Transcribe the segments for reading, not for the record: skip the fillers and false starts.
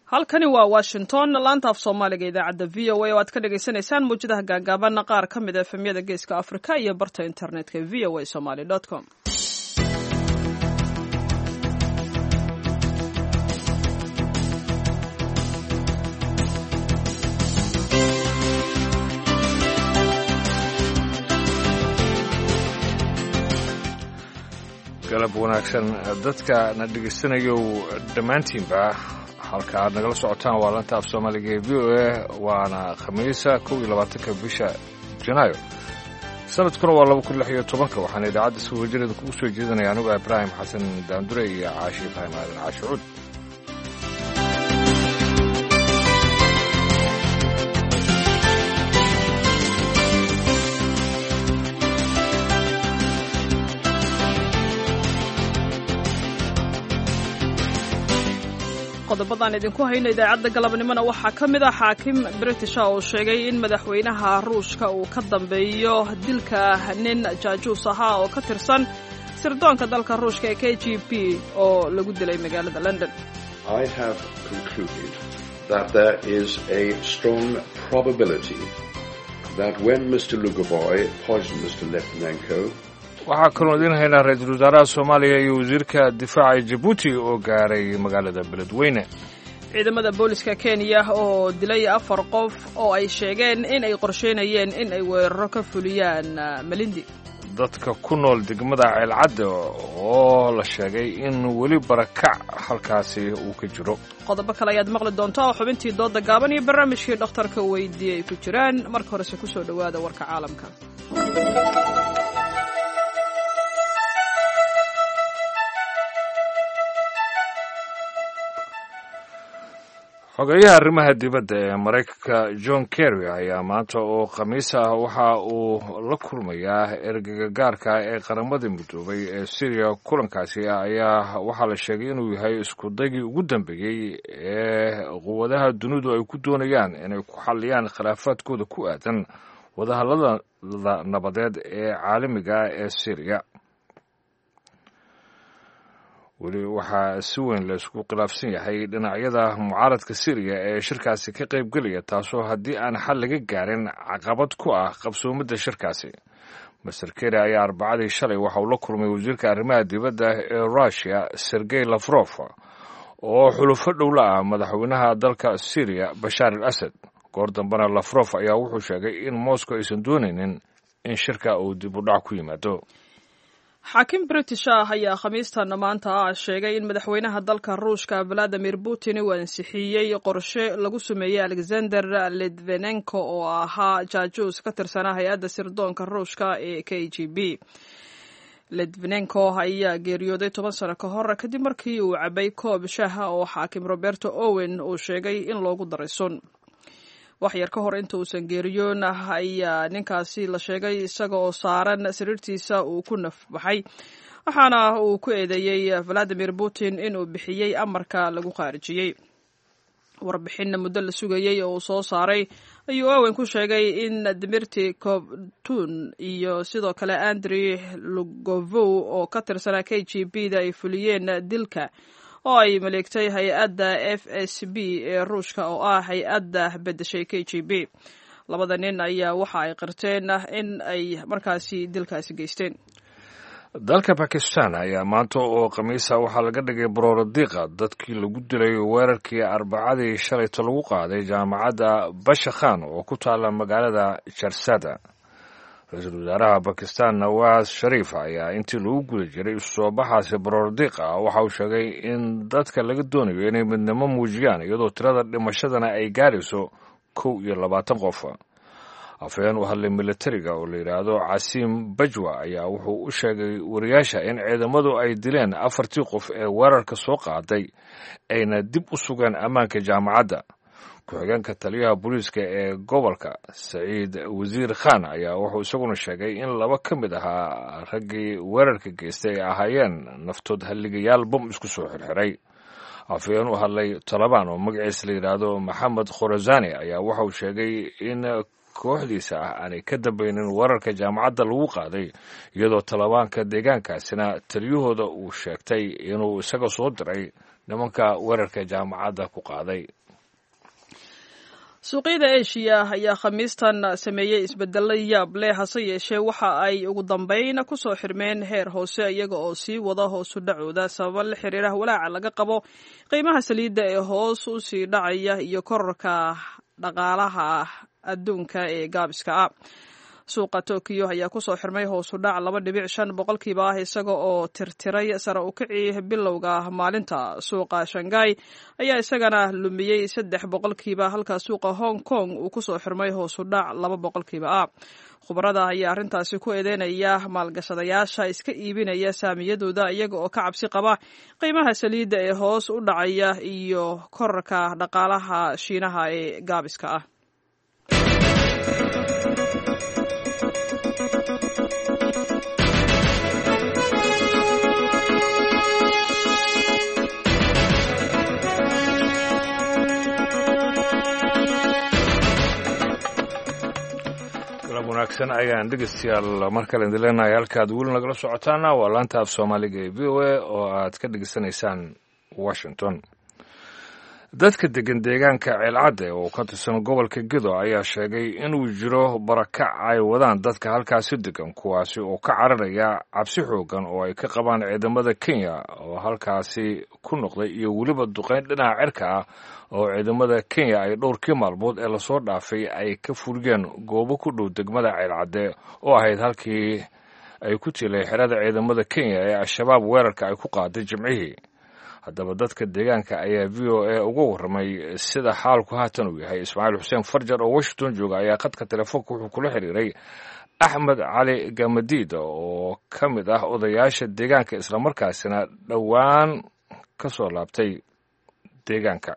halkani waa Washington laanta af Soomaaliga idaacadda VOA oo aad ka dhageysanaysaan muujadaha gaagaaban qaar ka mid ah efemyada geeska Afrika iyo barta internetka voasomali.com. galab wanaagsan dadka na dhageysanayo dhammaantiinba halka aad nagala socotaan waa laanta af Soomaaliga ee VOA waana Khamiisa 22 bisha Janaayo sanadkuna waa 2016 waxaan idaacadda soo wajirada ku soo jeedinaya anigu Ibrahim Xasan Daandure iyo Caashi Ibrahim Aadan Caashuud. qodobadan idinku hayno idaacadda galabnimona waxaa ka mid ah xaakim British oo sheegay in madaxweynaha Ruushka uu ka dambeeyo dilka nin jaajuus ahaa oo ka tirsan sirdoonka dalka Ruushka ee KGB oo lagu dilay magaalada London. I have concluded that there is a strong probability that when Mr. Lugovoy poisoned Mr. Litvinenko waxaa kaloo idin haynaa ra'iisul wasaaraha Soomaaliya iyo wasiirka difaaca Djibouti oo gaaray magaalada Beledweyne. ciidamada booliska Kenya oo dilay 4 qof oo ay sheegeen in ay qorsheynayeen in ay weeraro ka fuliyaan Malindi. dadka ku nool degmada Ceelcadde oo la sheegay in weli barakac halkaasi uu ka jiro. qodobo kale ayaad maqli doontaa oo xubintii dooda gaaban iyo barnaamijkii dhakhtarka weydiiyay ku jiraan marka hore ku soo dhawaada warka caalamka. xogayaha arrimaha dibadda ee Mareykanka John Kerry ayaa maanta oo Khamiis ah waxa uu la kulmayaa ergeyga gaarka ee qaramada midoobay ee Syria. kulankaasi ayaa waxaa la sheegay inuu yahay isku daygii ugu dambeeyay ee quwadaha dunidu ay ku doonayaan inay ku xalliyaan khilaafaadkooda ku aadan wadahadallada nabadeed ee caalamiga ee Syria. weli waxaa si weyn la isku khilaafsan yahay dhinacyada mucaaradka Syria ee shirkaasi ka qayb galaya, taasoo haddii aan xal laga gaarin caqabad ku ah qabsoomidda shirkaasi. Mr. Kerry ayaa Arbacadii shalay waxa uu la kulmay wasiirka arrimaha dibadda ee Russia Sergey Lavrov oo xulufo dhow la ah madaxweynaha dalka Syria Bashar al-Assad. goor dambena Lavrov ayaa wuxuu sheegay in Moscow aysan doonaynin in shirka uu dib u dhac ku yimaado. xaakim British ayaa Khamiistan maanta sheegay in madaxweynaha dalka Ruushka Vladimir Putin uu ansixiyay qorshe lagu sameeyay Alexander Litvinenko oo ahaa jaajuus ka tirsanaa hay'adda sirdoonka Ruushka ee KGB. Litvinenko ayaa geeriyooday 10 sano ka hor kadib markii uu cabay koob shaah oo xaakim Roberto Owen uu sheegay in loogu daray sun. wax yar ka hor inta uusan geeriyoon ayaa ninkaasi la sheegay isaga oo saaran sariirtiisa uu ku nafbaxay, waxaana uu ku eedeeyay Vladimir Putin inuu bixiyay amarka lagu khaarijiyay. warbixinna muddo la sugayay oo uu soo saaray ayuu Owen ku sheegay in Dmitry Kovtun iyo sidoo kale Andrei Lugovoy oo ka tirsanaa KGB-da ay fuliyeen dilka oo ay maleegtay hay'adda FSB ee Ruushka oo ah hay'adda bedeshay KGB. labada nin ayaa waxa ay qirteen in ay markaasi dilkaasi geysteen. dalka Pakistan ayaa maanta oo Khamiisa waxaa laga dhigay baroordiiqa dadkii lagu dilay weerarkii Arbacadii shalay lagu qaaday jaamacadda Bashakhan oo ku taala magaalada Jarsada. ra'iisul wasaaraha Pakistan Nawaz Sharif ayaa intii lagu guda jiray soo baxaasi baroordiiqa waxa uu sheegay in dadka laga doonayo inay midnimo muujiyaan iyadoo tirada dhimashadana ay gaarayso 21 qof. afhayeen u hadlay militariga oo la yiraahdo Asim Bajwa ayaa wuxuu u sheegay wariyaasha in ciidamadu ay dileen 4 qof ee weerarka soo qaaday ayna dib u sugeen ammaanka jaamacadda. ku-xigeenka taliyaha booliiska ee gobolka Saciid Wasiir Khan ayaa wuxuu isaguna sheegay in 2 ka mid ahaa raggii weerarka geystay ay ahaayeen naftood halligayaal bom isku soo xirxiray. afhayeen u hadlay Taliban oo magaciisa la yiraahdo Maxamed Khorazani ayaa wuxuu sheegay in kooxdiisa aanay ka dambaynin weerarka jaamacadda lagu qaaday, iyadoo Talibanka deegaankaasina taliyahooda uu sheegtay inuu isaga soo diray nimanka weerarka jaamacadda ku qaaday. suuqyada eshiya ayaa khamiistan sameeyey isbedelo yaab leh, hase yeeshee waxa ay ugu dambeyn ku soo xirmeen heer hoose iyaga oo sii wada hoosu dhacooda sababa la xiriira walaaca laga qabo qiimaha saliidda ee hoos u sii dhacaya iyo kororka dhaqaalaha adduunka ee gaabiska ah. suuqa Tokyo ayaa ku soo xirmay hoos u dhac 2.5 boqolkiiba ah isaga oo tirtiray sare u kicii bilowga maalinta. suuqa Shanghai ayaa isagana lumiyey 3 boqolkiiba halka suuqa Hong Kong uu ku soo xirmay hoos u dhac 2 boqolkiiba ah. khubarada ayaa arrintaasi ku eedeynaya maalgashadayaasha iska iibinaya saamiyadooda iyaga oo ka cabsi qaba qiimaha saliidda ee hoos u dhacaya iyo kororka dhaqaalaha Shiinaha ee gaabiska ah. wanaagsan ayaan dhegeystayaal mar kale idin leenahay. halkaad weli nagala socotaana waa laanta af soomaaliga ee VOA oo aad ka dhegeysanaysaan Washington. dadka degan deegaanka Ceelcadde oo ka tirsan gobolka Gedo ayaa sheegay inuu jiro barakac ay wadaan dadka halkaasi degan, kuwaasi oo ka cararaya cabsi xoogan oo ay ka qabaan ciidamada Kenya oo halkaasi ku noqday iyo weliba duqeyn dhinaca cirka ah oo ciidamada Kenya ay dhowrkii maalmood ee lasoo dhaafay ay ka furgeen goobo ku dhow degmada Ceelcadde oo ahayd halkii ay ku tilay xerada ciidamada Kenya ee Al-Shabaab weerarka ay ku qaaday Jimcihii. haddaba dadka deegaanka ayaa VOA uga warramay sida xaalku haatan uu yahay. Ismaaciil Xuseen Farjar oo Washington jooga ayaa khadka telefoonka wuxuu kula xiriiray Axmed Cali Gamadiida oo ka mid ah odayaasha deegaanka islamarkaasina dhowaan ka soo laabtay deegaanka.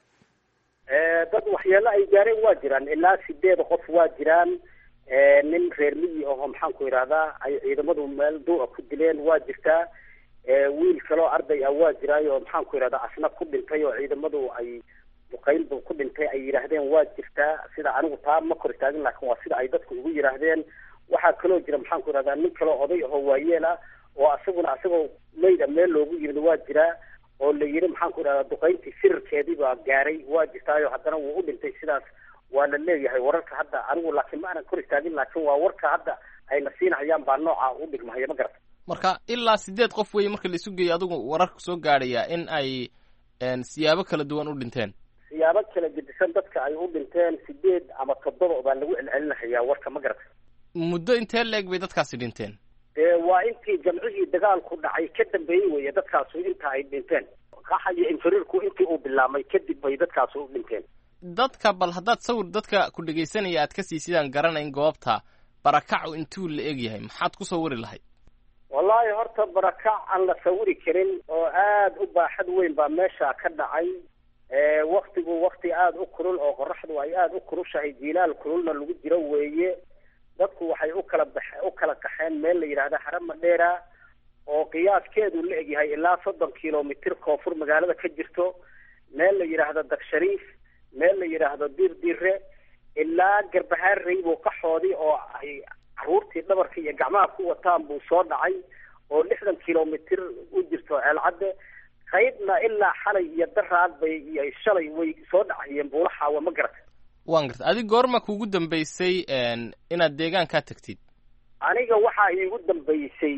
dad waxyeelo ay gaareen waa jiraan, ilaa 8 qof waa jiraan. nin reer miyi oo maxaan ku yiraahdaa ay ciidamadu meel dooa ku dileen waa jirtaa. wiil kaloo arday ah waa jiraayo maxaan ku yiraahdaa asna ku dhintay oo ciidamadu ay duqeynba ku dhintay ay yiraahdeen waa jirtaa. sida anigu taa ma kor istaagin, laakiin waa sida ay dadku ugu yiraahdeen. waxaa kaloo jira maxaan ku yiraahdaa nin kaloo oday ahoo waayeel ah oo asagoo meyd meel loogu yimid waa jiraa oo la yiri maxaan ku yiraahdaa duqeyntii sirkeedii baa gaaray waa jirtaayo haddana wuu u dhintay. sidaas waa la leeyahay wararka hadda anigu, laakiin ma aanan kor istaagin, laakiin waa warka hadda ayna siinayaan baa nooca u dhigmahaya, ma garata. marka ilaa 8 qof weeye marka la isu geeyo adigu wararka soo gaadhaya in ay siyaabo kala duwan u dhinteen. siyaabo kala gedisan dadka ay u dhinteen 8 ama 7 baa lagu celcelinayaa warka, ma garata. muddo intee leeg bay dadkaasi dhinteen? waa intii jamcihii dagaalku dhacay ka dambeeyey weeye dadkaasu inta ay dhinteen. qaxa iyo infiriirku intii uu bilaabmay kadib bay dadkaasu u dhinteen. dadka bal haddaad sawir dadka ku dhegaysanaya aad ka sii sidaan garanayn goobta barakacu intuu la eg yahay maxaad ku sawiri lahayd? wallaahi horta barakac aan la sawiri karin oo aad u baaxad weyn baa meesha ka dhacay. waktigu wakti aad u kulul oo qoraxdu ay aad u kulushahay, jiilaal kululna lagu jiro weeye. dadku waxay u kala kaxeen meel la yidhaahda Harama Dheera oo qiyaaskeedu la egyahay ilaa 30 kilomitir koonfur magaalada ka jirto, meel la yidhaahdo Dagshariif, meel la yidhaahdo Dirdire, ilaa Garbahaarey buu ka xoodi oo ay caruurtii dhabarka iyo gacmaha ku wataan buu soo dhacay oo 60 kilomitir u jirto Ceelcadde. qaybna ilaa xalay iyo daraad bay iyo shalay way soo dhacayeen buulaxaawa, ma garata. waan garta. adiga goorma kuugu dambaysay inaad deegaankaa tagtid? aniga waxaa iigu dambaysay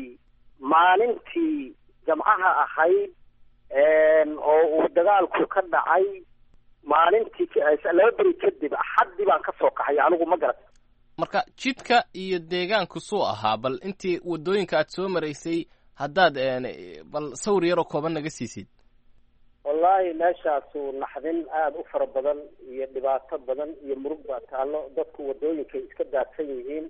maalintii jamcaha ahayd oo uu dagaalku ka dhacay. maalintii 2 beri kadib axaddii baan ka soo kaxay anigu, ma garata. marka jidka iyo deegaanku suu ahaa, bal intii wadooyinka aad soo maraysay haddaad bal sawir yaroo kooban naga siisid. wallaahi meeshaasu naxdin aad u fara badan iyo dhibaato badan iyo murug baa taallo. dadku wadooyinkay iska daadsan yihiin,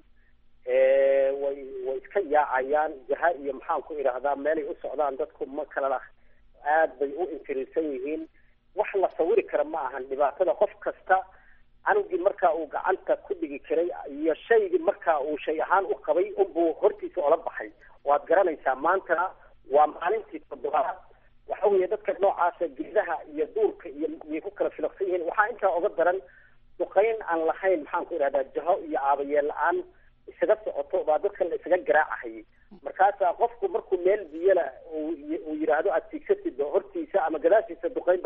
way iska yaacayaan jaha iyo maxaan ku idhaahdaa meelay u socdaan dadku ma kala aad bay u infiriirsan yihiin. wax la sawiri kara ma ahan dhibaatada. qof kasta anugii markaa uu gacanta ku dhigi karay iyo shaygii markaa uu shay ahaan u qabay unbuu hortiisa ola baxay. waad garanaysaa maantana waa maalintii 7aad. waxa weeye dadka noocaasa geedaha iyo duurka iyo ku kala filaqsan yihiin. waxaa intaa uga daran duqeyn aan lahayn maxaan ku idhahdaa jaho iyo aabayeel la-aan isaga socoto baa dadka la isaga garaacahayay. markaasaa qofku markuu meel biyana uu yidhaahdo aad tiigsatid hortiisa ama gadaashiisa duqeyn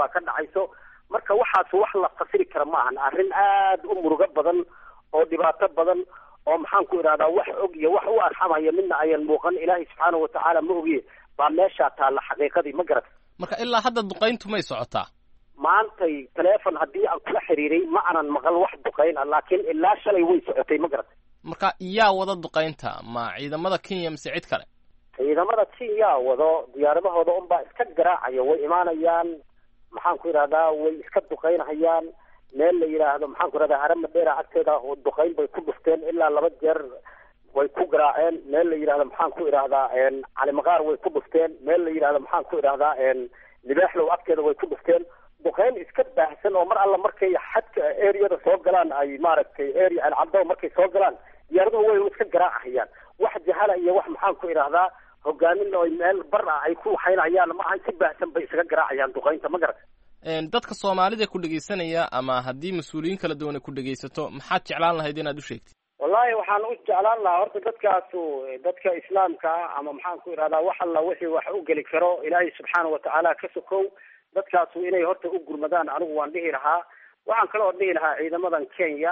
wax la fasiri kara ma ahan arrin aad u murugo badan oo dhibaato badan oo maxaan ku idhahdaa wax og iyo wax u arxamaya midna ayan muuqan ilaahay subxaanahu watacaala ma ogiye baa meeshaa taalla xaqiiqadii ma garat marka ilaa hadda duqayntu may socotaa maantay teleefon haddii aan kula xiriiray ma aanan maqal wax duqayn ah laakiin ilaa shalay way socotay ma garat marka yaa wada duqaynta ma ciidamada Kenya mise cid kale ciidamada Kenya wado diyaaradahooda unbaa iska garaacaya way imaanayaan maxaan ku idhahdaa way iska duqaynahayaan meel la yidhaahdo maxaan ku idhahdaa harama dheera agteeda oo duqayn bay ku dhufteen ilaa 2 jeer way ku garaaceen meel la yidhaahdo maxaan ku idhahdaa calimaqaar way ku dhufteen meel la yidhaahdo maxaan ku idhahdaa libaaxlow agteeda way ku dhufteen duqayn iska baahsan oo mar alla markay xadka areada soo galaan ay maaragtay area alcabdo markay soo galaan diyaaraduhu way iska garaacayaan wax jahala iyo wax maxaan ku idhahdaa hogaamin oo meel bar ah ay ku waxaynayaan ma aan si baahsan bay isaga garaacayaan duqaynta ma garat dadka Soomaalida ku dhageysanaya ama haddii mas'uuliyiin kala duwan ku dhageysato maxaad jeclaan lahayd inaad u sheegtid wallahi waxaan u jeclaan lahaa horta dadka islaamka ama maxaan ku idhahdaa wax alla wixii wax u geli karo ilaahay subxaanahu watacaala ka sokow dadkaasu inay horta u gurmadaan anigu waan dhihi lahaa waxaan kaloo dhihi lahaa ciidamadan Kenya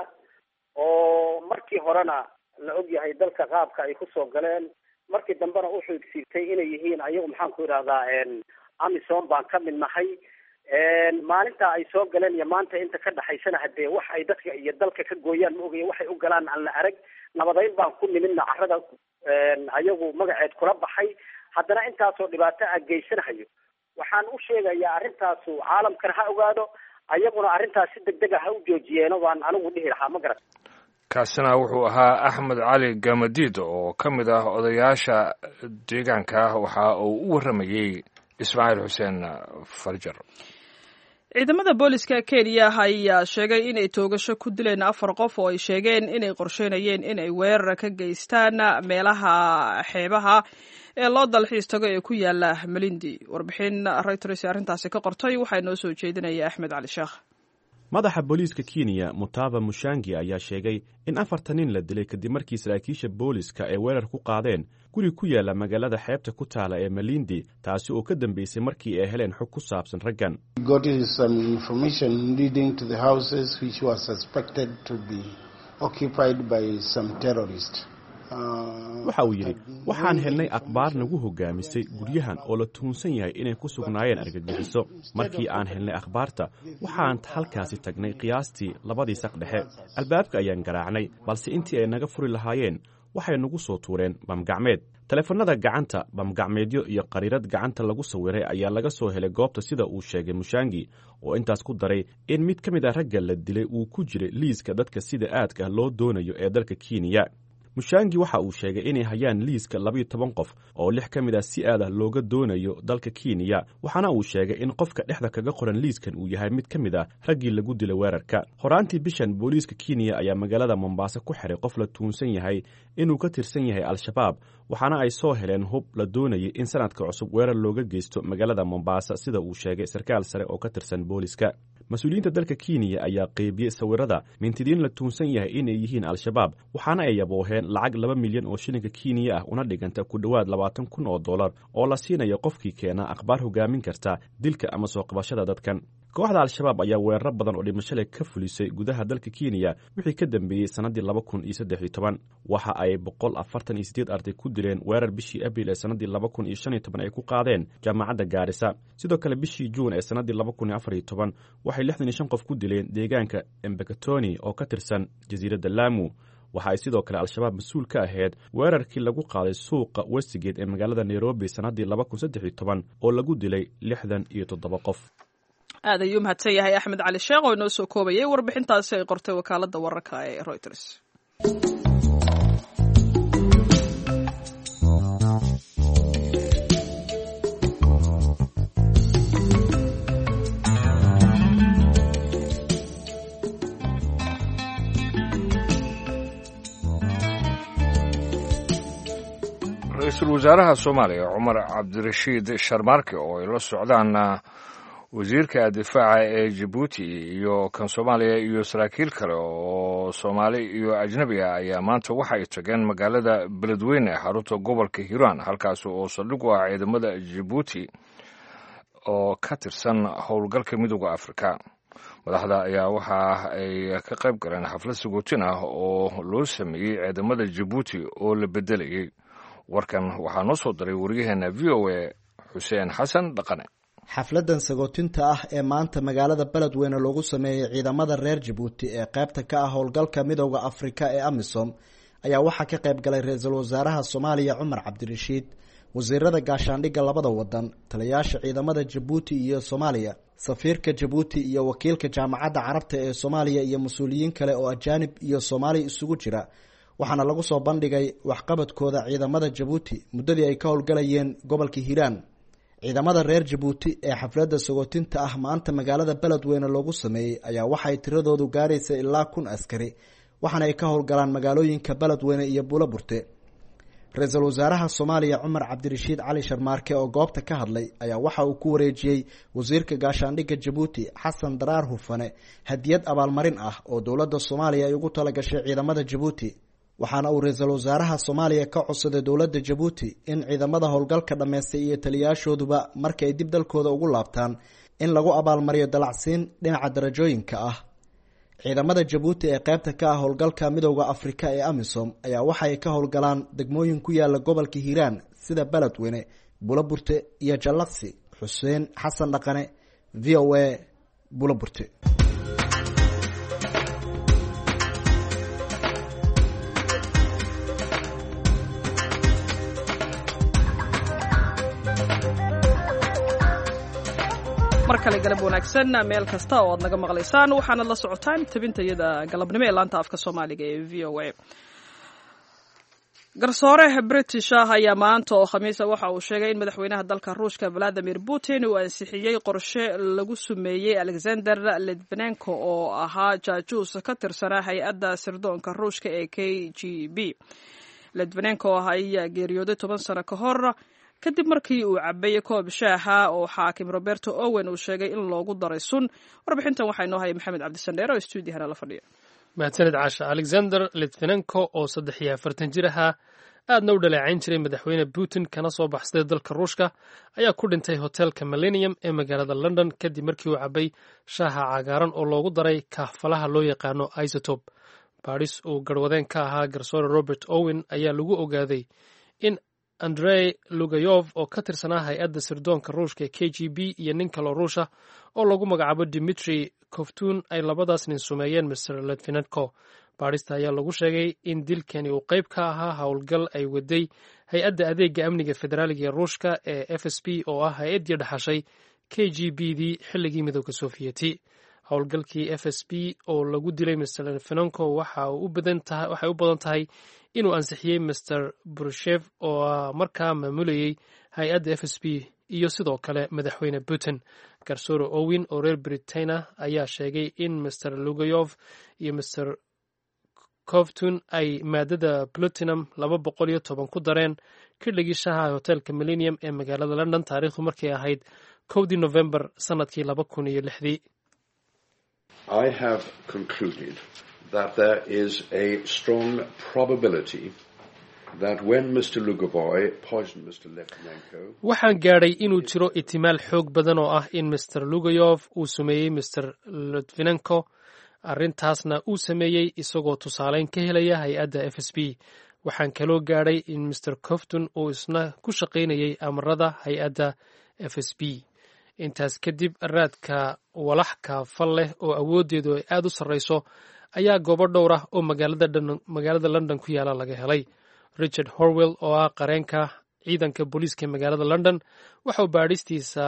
oo markii horena la og yahay dalka qaabka ay ku soo galeen markii dambena u xigsiitay inay yihiin ayagu maxaan ku idhahdaa Amisom baan ka mid nahay maalinta ay soo galeen iyo maanta inta ka dhaxaysana hadee wax ay dadka iyo dalka ka gooyaan ma ogayo waxay u galaan aan la arag nabadayn baan ku nimidna carrada ayagu magaceed kula baxay haddana intaasoo dhibaato ah geysanayo waxaan u sheegayaa arrintaasu caalamkana ha ogaado ayaguna arrintaas si degdeg ah ha u joojiyeeno waan anigu dhihi lahaa ma garan kaasina wuxuu ahaa Axmed Cali Gamadiid oo ka mid ah odayaasha deegaanka waxa uu u waramayay Ismaaciil Xuseen Farjar ciidamada booliska Kenya ayaa sheegay inay toogasho ku dileen 4 qof oo ay sheegeen inay qorsheynayeen inay weerar ka geystaan meelaha xeebaha ee loo dalxiis tago ee ku yaala Malindi warbixin Reuters arrintaasi ka qortay waxay noo soo jeedinaya Axmed Cali Sheekh madaxa booliiska Kenya Mutava Mushangi ayaa sheegay in 4 nin la dilay kadib markii saraakiisha booliiska ay weerar ku qaadeen guri ku yaala magaalada xeebta ku taala ee Malindi taasi oo ka dambeysay markii ay heleen xog ku saabsan raggan. Got some information leading to the houses which were suspected to be occupied by some terrorists. waxa uu yidhi waxaan helnay akhbaar nagu hogaamisay guryahan oo la tuunsan yahay inay ku sugnaayeen argagixiso markii aan helnay akhbaarta waxaan halkaasi tagnay qiyaastii 2 saq dhexe albaabka ayaan garaacnay balse intii ay naga furi lahaayeen waxay nagu soo tuureen bamgacmeed taleefanada gacanta bamgacmeedyo iyo qariirad gacanta lagu sawiray ayaa laga soo helay goobta sida uu sheegay Mushangi oo intaas ku daray in mid ka mid ah ragga la dilay uu ku jiray liiska dadka sida aadka loo doonayo ee dalka Kenya. Mushangi waxa uu sheegay inay hayaan liiska 12 qof oo 6 ka mid ah si aad ah looga doonayo dalka Kenya waxaana uu sheegay in qofka dhexda kaga qoran liiskan uu yahay mid ka mid ah raggii lagu dilay weerarka horaantii bishan booliiska Kenya ayaa magaalada Mombasa ku xiray qof la tuunsan yahay inuu ka tirsan yahay Al-Shabaab waxaana ay soo heleen hub la doonayay in sanadka cusub weerar looga geysto magaalada Mombasa sida uu sheegay sarkaal sare oo ka tirsan booliiska mas-uuliyiinta dalka Kenya ayaa qeybiyay sawirada mintidiin la tuunsan yahay inay yihiin Al-Shabaab waxaana ay yabooheen lacag 2 milyan oo shilinka Kenya ah una dhiganta ku dhawaad $20,000 oo la siinayo qofkii keena akhbaar hogaamin karta dilka ama soo qabashada dadkan. kooxda Al-Shabaab ayaa weerar badan oo dhimasho leh ka fulisay gudaha dalka Kenya wixii ka dambeeyay sanadii 2013 waxa ay 148 arday ku dileen weerar bishii Abriil ee sanadii 2015 ay ku qaadeen jaamacadda Garissa sidoo kale bishii Juun ee sanadii 2014 waxay 65 qof ku dileen deegaanka Embakatoni oo ka tirsan jasiiradda Lamu waxa ay sidoo kale Al-Shabaab mas'uul ka ahayd weerarkii lagu qaaday suuqa Westgate ee magaalada Nairobi sanadii 2013 oo lagu dilay 67 qof. aad ayuu mahadsan yahay Axmed Cali Sheekh oo inoo soo koobayay warbixintaasi ay qortay wakaaladda wararka ee Reuters. Ra'iisul Wasaaraha Soomaaliya Cumar Cabdirashiid Sharmaarke oo ay la socdaan wasiirka difaaca ee Djibouti iyo kan Soomaaliya iyo saraakiil kale oo Soomaali iyo ajnabi ah ayaa maanta waxa ay tageen magaalada Beledweyne ee xarunta gobolka Hiiraan halkaas oo saldhig u ah ciidamada Djibouti oo ka tirsan howlgalka midowga Afrika madaxda ayaa waxa ay ka qayb galeen xaflad sagootin ah oo loo sameeyey ciidamada jabuuti oo la bedelayey. warkan waxaa noo soo diray waryaheena v o a xuseen xasan dhaqane. xafladan sagootinta ah ee maanta magaalada beledweyne loogu sameeyey ciidamada reer jabuuti ee qaybta ka ah howlgalka midowda afrika ee amisom ayaa waxaa ka qayb galay ra-iisul wasaaraha soomaaliya cumar cabdirashiid, wasiirada gaashaandhigga labada wadan, taliyayaasha ciidamada jabuuti iyo soomaaliya, safiirka jabuuti iyo wakiilka jaamacadda carabta ee soomaaliya iyo mas-uuliyiin kale oo ajaanib iyo soomaali isugu jira. waxaana lagu soo bandhigay waxqabadkooda ciidamada jabuuti muddadii ay ka howlgalayeen gobolka hiiraan. ciidamada reer jabuuti ee xafladda sagootinta ah maanta magaalada beledweyne loogu sameeyey ayaa waxay tiradoodu gaaraysa ilaa 1,000 askari, waxaana ay ka howlgalaan magaalooyinka beledweyne iyo buuloburte. ra-iisul wasaaraha soomaaliya cumar cabdirashiid cali sharmaarke oo goobta ka hadlay ayaa waxa uu ku wareejiyey wasiirka gaashaandhigga jabuuti xasan daraar hufane hadiyad abaalmarin ah oo dowladda soomaaliya ay ugu talagashay ciidamada jabuuti. waxaana uu ra-iisul wasaaraha soomaaliya ka codsaday dowladda jabuuti in ciidamada howlgalka dhammaystay iyo taliyayaashooduba marka ay dib dalkooda ugu laabtaan in lagu abaalmariyo dalacsiin dhinaca darajooyinka ah. ciidamada jabuuti ee qaybta ka ah howlgalka midowda afrika ee amisom ayaa waxaay ka howlgalaan degmooyin ku yaala gobolka hiiraan sida beledweyne, buuloburte iyo jallaqsi. xuseen xasan dhaqane, v o a, buuloburte. mar kale galab wanaagsan meel kasta oo aad naga maqlaysaan, waxaanad la socotaan tabintayada galabnimo ee laanta afka soomaaliga ee v o a. garsoore british ah ayaa maanta oo khamiisa waxa uu sheegay in madaxweynaha dalka ruushka valadimir putin uu ansixiyey qorshe lagu sumeeyey alexander litvinenko oo ahaa jaajuus ka tirsanaa hay-adda sirdoonka ruushka ee KGB. litvinenko ayaa geeriyooday 10 sano ka hor kadib markii uu cabay koob shaaha oo xaakim Roberto Owen uu sheegay in loogu daray sun. warbixintan waxaa inoo haya maxamed cabdisandheer oo stuudiyahana la fadhiya. mahadsanid caasha. alexander litvinenko oo 43 jir ahaa aadna u dhaleecayn jiray madaxweyne Putin kana soo baxsaday dalka ruushka ayaa ku dhintay hotelka Millennium ee magaalada London kadib markii uu cabay shaaha cagaaran oo loogu daray kaafalaha loo yaqaano isotope. baadhis uu garwadeen ka ahaa garsoore Robert Owen ayaa lagu ogaaday in Andrei Lugayov oo ka tirsanaa hay-adda sirdoonka ruushka ee KGB iyo nin kaloo ruusha oo lagu magacaabo Dmitry Kovtun ay labadaas nin sumeeyeen Mr. Litvinenko. baadhista ayaa lagu sheegay in dilkani uu qayb ka ahaa howlgal ay waday hay-adda adeega amniga federaaliga ee ruushka ee FSB oo ah hay-addii dhaxashay KGB-dii xilligii midowda Sofiyeeti. howlgalkii FSB oo lagu dilay Mr. Litvinenko waxay u badan tahay inuu ansixiyey Mr. Brushev oo markaa maamulayay hay-adda FSB iyo sidoo kale madaxweyne Putin. garsoore Owen oo reer Britain ayaa sheegay in Mr. Lugayov iyo Mr. Kovtun ay maadada platinum 210 ku dareen xilligii shaaha hotelka Millennium ee magaalada London taariikhdu markay ahayd 1 November sanadkii 2006. I have concluded that there is a strong probability that when Mr. Lugovoy poisoned Mr. Litvinenko. waxaan gaadhay inuu jiro ihtimaal xoog badan oo ah in Mr. Lugayov uu sumeeyey Mr. Litvinenko, arrintaasna uu sameeyey isagoo tusaaleyn ka helaya hay-adda FSB. waxaan kaloo gaadhay in Mr. Kovtun uu isna ku shaqaynayay amarada hay-adda FSB. intaas kadib raadka walax kaafal leh oo awooddeedu ay aad u sarreyso ayaa goobo dhowr ah oo magaalada London ku yaala laga helay. Richard Horwell oo ah qareenka ciidanka booliiska magaalada London waxa uu baadhistiisa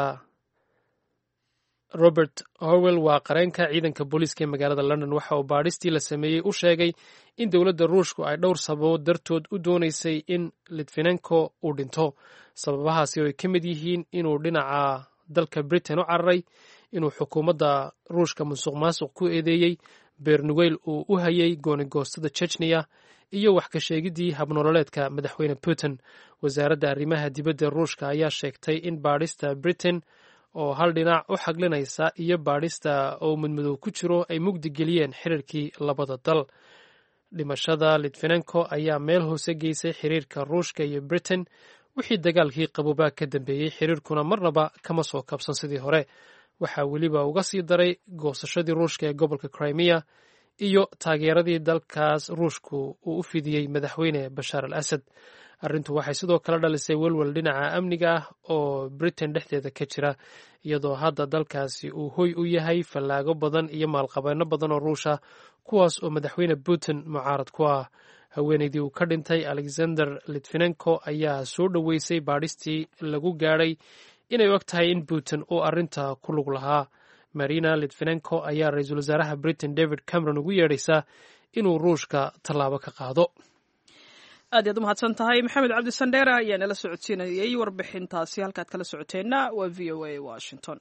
Robert Horwell waa qareenka ciidanka booliiska magaalada London waxa uu baadhistii la sameeyey u sheegay in dowladda ruushku ay dhowr sababood dartood u doonaysay in Litvinenko uu dhinto. sababahaasi oo ay ka mid yihiin inuu dhinaca dalka Britain u cararay, inuu xukuumadda ruushka musuqmaasuq ku eedeeyey, beernugeyl uu u hayay goonigoostada Chechnya iyo wax ka sheegidii habnololeedka madaxweyne Putin. wasaaradda arrimaha dibadda ruushka ayaa sheegtay in baadhista Britain oo hal dhinac u xaglinaysa iyo baadhista oo mudmadow ku jiro ay mugdi geliyeen xiriirkii labada dal. dhimashada Litvinenko ayaa meel hoose geysay xiriirka ruushka iyo Britain wixii dagaalkii qaboobaa ka dambeeyey. xiriirkuna marnaba kama soo kabsan sidii hore. waxaa weliba uga sii daray goosashadii ruushka ee gobolka Crimea iyo taageeradii dalkaas ruushku uu u fidiyey madaxweyne Bashaar al-Asad. arrintu waxay sidoo kale dhalisay welwel dhinaca amniga ah oo Britain dhexdeeda ka jira, iyadoo hadda dalkaasi uu hoy u yahay fallaago badan iyo maalqabeeno badan oo ruusha, kuwaas oo madaxweyne Putin mucaarad ku ah. haweenaydii uu ka dhintay Alexander Litvinenko ayaa soo dhoweysay baadhistii lagu gaadhay inay og tahay in Putin uu arrinta ku lug lahaa. Marina Litvinenko ayaa ra-iisul wasaaraha Britain David Cameron ugu yeedhaysaa inuu ruushka tallaabo ka qaado. aad yaad u mahadsan tahay maxamed cabdi sandheera ayaa nala socodsiinayay warbixintaasi. halkaad kala socoteenna waa v o a Washington.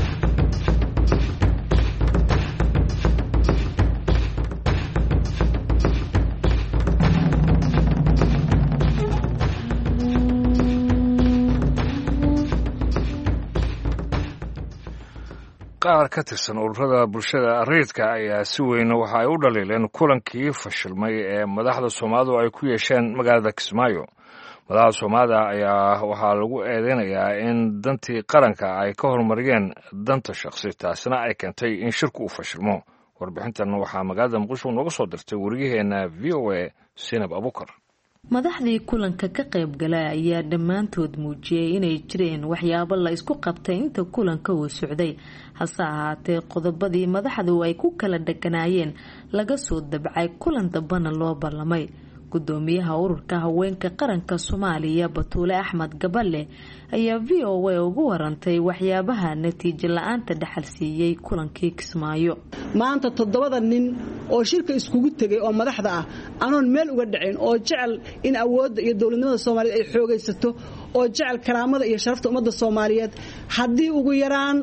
qaar ka tirsan ururada bulshada rayidka ayaa si weyn waxa ay u dhaliileen kulankii fashilmay ee madaxda Soomaalidu ay ku yeesheen magaalada Kismaayo. madaxda Soomaalida ayaa waxaa lagu eedeynayaa in dantii qaranka ay ka hormariyeen danta shakhsi, taasina ay keentay in shirku u fashilmo. warbixintan waxaa magaalada Muqdisho nooga soo dirtay wariyaheena VOA Sinab Abukar. madaxdii kulanka ka qayb galay ayaa dhammaantood muujiyay inay jireen waxyaabo la isku qabtay inta kulanka uu socday, hase ahaatee qodobadii madaxdu ay ku kala dheganaayeen laga soo dabcay kulan dambana loo ballamay. gudoomiyaha ururka haweenka qaranka Soomaaliya Batuule Axmed Gaballe ayaa VOA ugu warantay waxyaabaha natiijo la'aanta dhaxal siiyay kulankii Kismaayo. maanta 7 nin oo shirka iskugu tagay oo madaxda ah anoon meel uga dhicin, oo jecel in awoodda iyo dawladnimada Soomaaliyeed ay xoogaysato, oo jecel karaamada iyo sharafta ummadda Soomaaliyeed, haddii ugu yaraan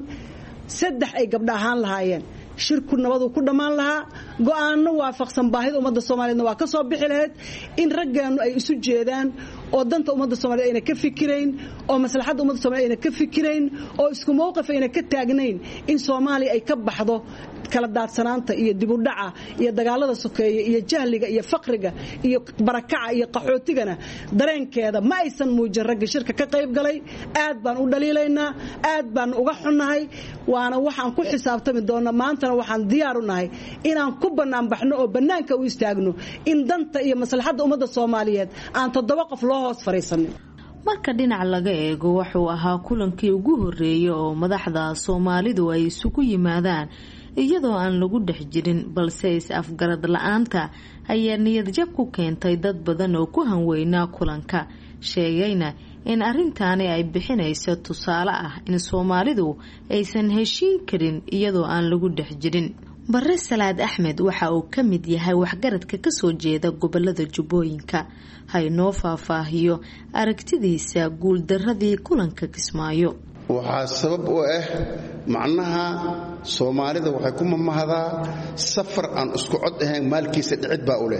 3 ay gabdho ahaan lahaayeen shirku nabadu ku dhamaan lahaa, go'aano waafaqsan baahida ummadda Soomaaliyeed waa ka soo bixi lahayd, in raggaanu ay isu jeedaan oo danta ummadda Soomaaliyeed ayna ka fikirayn, oo maslaxadda ummadda Soomaaliyeed ayna ka fikirayn, oo isku mowqif ayna ka taagnayn in Soomaaliya ay ka baxdo kala daadsanaanta iyo dib u dhaca iyo dagaalada sokeeye iyo jahliga iyo faqriga iyo barakaca iyo qaxootigana dareenkeeda ma aysan muujin ragga shirka ka qayb galay. aad baan u dhaliilaynaa, aad baan uga xunnahay, waana waxaan ku xisaabtami doonaa. maantana waxaan diyaar u nahay inaan ku bannaan baxno oo bannaanka u istaagno in danta iyo maslaxadda ummadda Soomaaliyeed aan 7 qof loo hoos fariisanin. marka dhinac laga eego wuxuu ahaa kulankii ugu horeeyay oo madaxda Soomaalidu ay isugu yimaadaan iyadoo aan lagu dhex jirin, balse is-afgarad la'aanta ayaa niyad jab ku keentay dad badan oo ku hanweynaa kulanka, sheegayna in arrintaani ay bixinayso tusaale ah in Soomaalidu aysan heshiin karin iyadoo aan lagu dhex jirin. Barre Salaad Axmed waxa uu ka mid yahay waxgaradka ka soo jeeda gobolada Jubbooyinka. haynoo faahfaahiyo aragtidiisa guuldaradii kulanka Kismaayo. waxaa sabab u ah macnaha Soomaalida waxay ku mamahdaa safar aan isku cod ahayn maalkiisa dhicid baa u leh.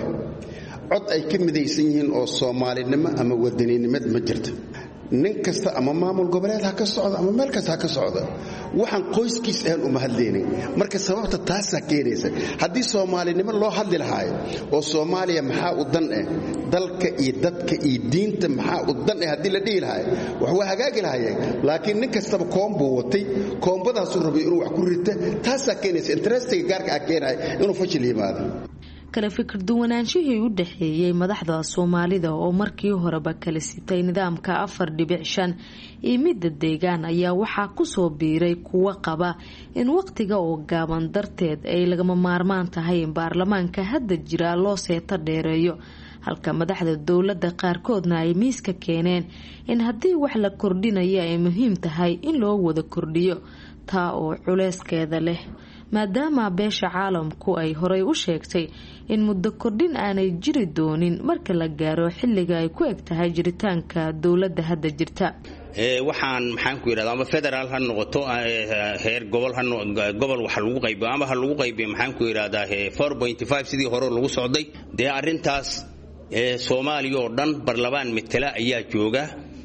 cod ay ka midaysan yihiin oo Soomaalinimo ama wadaninimad ma jirto. nin kasta ama maamul goboleed ha ka socdo ama meel kasta ha ka socdo, waxaan qoyskiis ahaan uma hadlaynin. marka sababta taasa keenaysa haddii Soomaalinimo loo hadli lahaay oo Soomaaliya maxaa u dan ah, dalka iyo dadka iyo diinta maxaa u dan ah haddii la dhihi lahaay wax waa hagaagi lahaayeen. laakiin nin kastaba koombo watay, koombadaas uu rabay inuu wax ku rito, taasa keenaysa interestiga gaarka ah keenay inuu fashil yimaado. kala fikir duwanaanshihii u dhaxeeyay madaxda Soomaalida oo markii horeba kala sitay nidaamka 4.5 iyo midda deegaan ayaa waxaa ku soo biiray kuwa qaba in waqtiga oo gaaban darteed ay lagama maarmaan tahay in baarlamaanka hadda jira loo seeto dheereeyo, halka madaxda dawladda qaarkoodna ay miiska keeneen in haddii wax la kordhinayo ay muhiim tahay in loo wada kordhiyo, taa oo culeyskeeda leh. maadaama beesha caalamku ay horay u sheegtay in muddo kordhin aanay jiri doonin marka la gaaro xilliga ay ku eg tahay jiritaanka dawladda hadda jirta. maxaan ku yiraahdaa ama federal ha noqoto heer gobol wax lagu qaybiyo ama ha lagu qaybiyo maxaan ku yiraahdaa 4.5 sidii hore lagu socday. arintaas Soomaaliya oo dhan barlamaan metela ayaa jooga,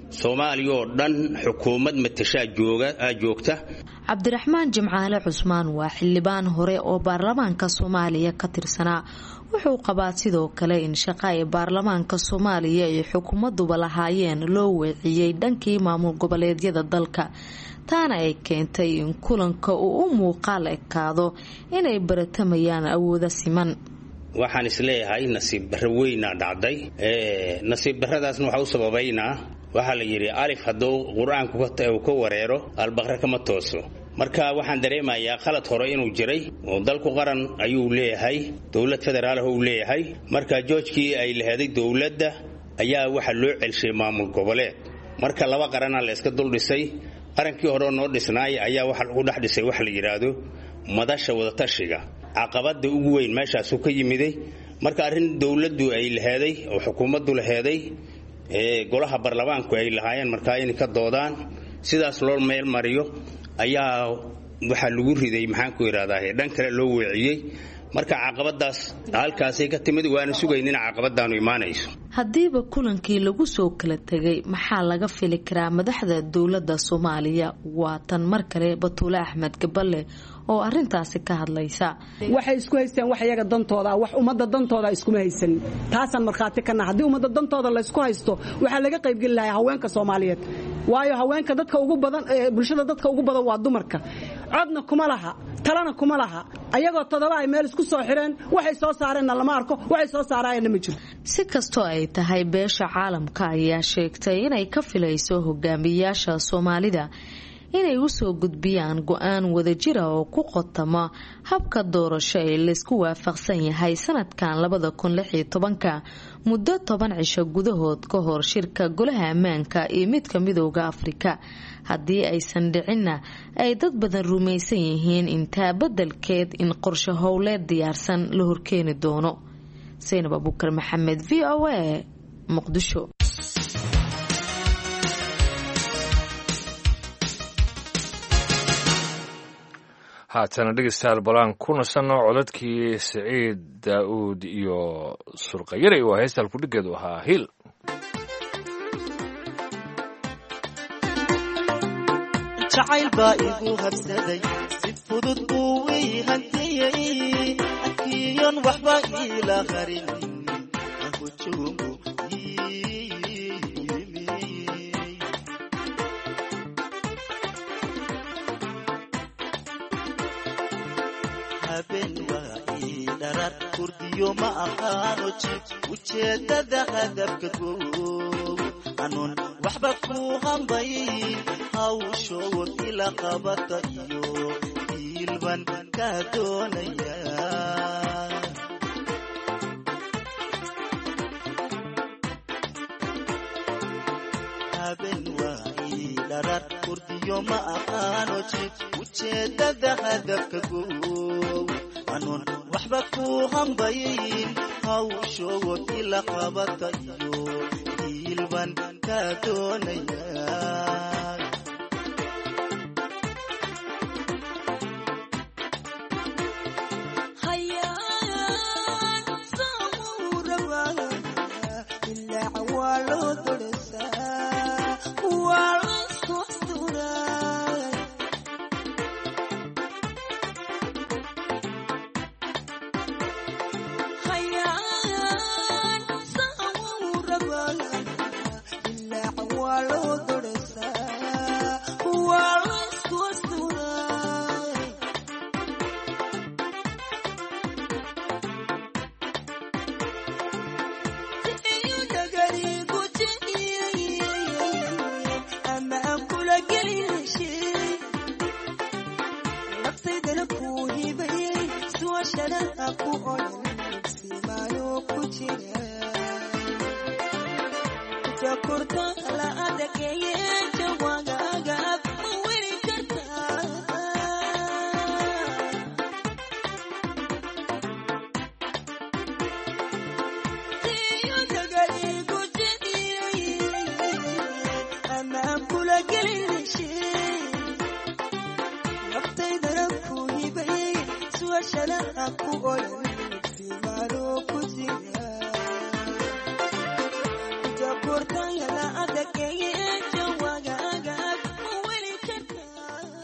Soomaaliya oo dhan xukuumad matashaa joogta. Cabdiraxmaan Jimcaale Cusmaan waa xildhibaan hore oo baarlamaanka Soomaaliya ka tirsanaa. Wuxuu qabaa sidoo kale in shaqada baarlamaanka Soomaaliya ay xukuumaduba lahaayeen loo weeciyay dhankii maamul goboleedyada dalka. taana ay keentay in kulanka uu u muuqaal ekaado inay baratamayaan awooda siman. waxaan isleeyahay nasiib darro weyn dhacday nasiib darradaasna waxa uu sababaynaa waxa la yiri alif hadoo quraanku ka wareero albaqra kama tooso marka waxaan dareemayaa qalad hore inuu jiray oo dalku qaran ayuu leeyahay dawlad federaal ah uu leeyahay marka joojkii ay leeyahay dawladda ayaa waxa loo celshay maamul goboleed marka laba qaran la iska dul dhisay qarankii hore noo dhisnaay ayaa waxa lagu dhax dhisay wax la yiraahdo madasha wada tashiga caqabada ugu weyn meeshaas ka yimiday marka arin dawladdu ay leeyahay oo xukuumaddu leeyahay golaha baarlamaanku ay lahaayeen marka in ka doodaan sidaas loo meel mariyo ayaa waxa lagu riday maxaan ku yiraahdaa dhan kale loo weeciyay marka caqabadaas halkaas ay ka timid waana sugaynina caqabadaanu iimaanayso hadiiba kulankii lagu soo kala tagay maxaa laga fili karaa madaxda dawladda Soomaaliya waa tan mar kale Batuule Axmed Gaballe oo arintaasi ka hadlaysa waxay isku haysteen wax iyaga dantooda wax umada dantooda isku haysan taasan marxaati kana hadii umada dantooda la isku haysto waxa laga qayb gal lahaa haweenka Soomaaliyeed waayo haweenka dadka ugu badan bulshada dadka ugu badan waa dumarka codna kuma laha talana kuma laha ayagoo todoba ay meel isku soo xireen waxay soo saareen lama arko waxay soo saarayeen ma jiro si kasto ay tahay beesha caalamka ayaa sheegtay inay ka filayso hogaamiyaasha Soomaalida inay u soo gudbiyaan go'aan wadajir oo ku qotama habka doorasho ee la isku waafaqsan yahay sanadkan 2016 muddo 10 cisho gudahood ka hor shirka golaha ammaanka ee midka midowga Afrika hadii aysan dhicinna ay dad badan rumaysan yihiin inta beddelkeed in qorshe howleed diyaarsan la horkeeni doono Zainab Abubakar Maxamed VOA Muqdisho haatana dhegeystayaal balaan ku nasanno codadkii Saciid Daa'uud iyo Surqayare oo heestal ku dhigeedu ahaa hil jacayl baa igu habsaday si fudud buu ii hantiyey akiyon waxba ila qarin aku joogo kurdiyo ma aqaano jib ujeedada hadafka goob anuun waxba ku hambay hawshood ila qabata iyo ilban ka doonaya haben waa ilarar kurdiyo ma aqaano jib ujeedada hadafka goob anuun waxba ku hambayin hawshood ila qabata iyo ilban ka doonaya hayaan samuurawa illa awalo dorsa wala sostura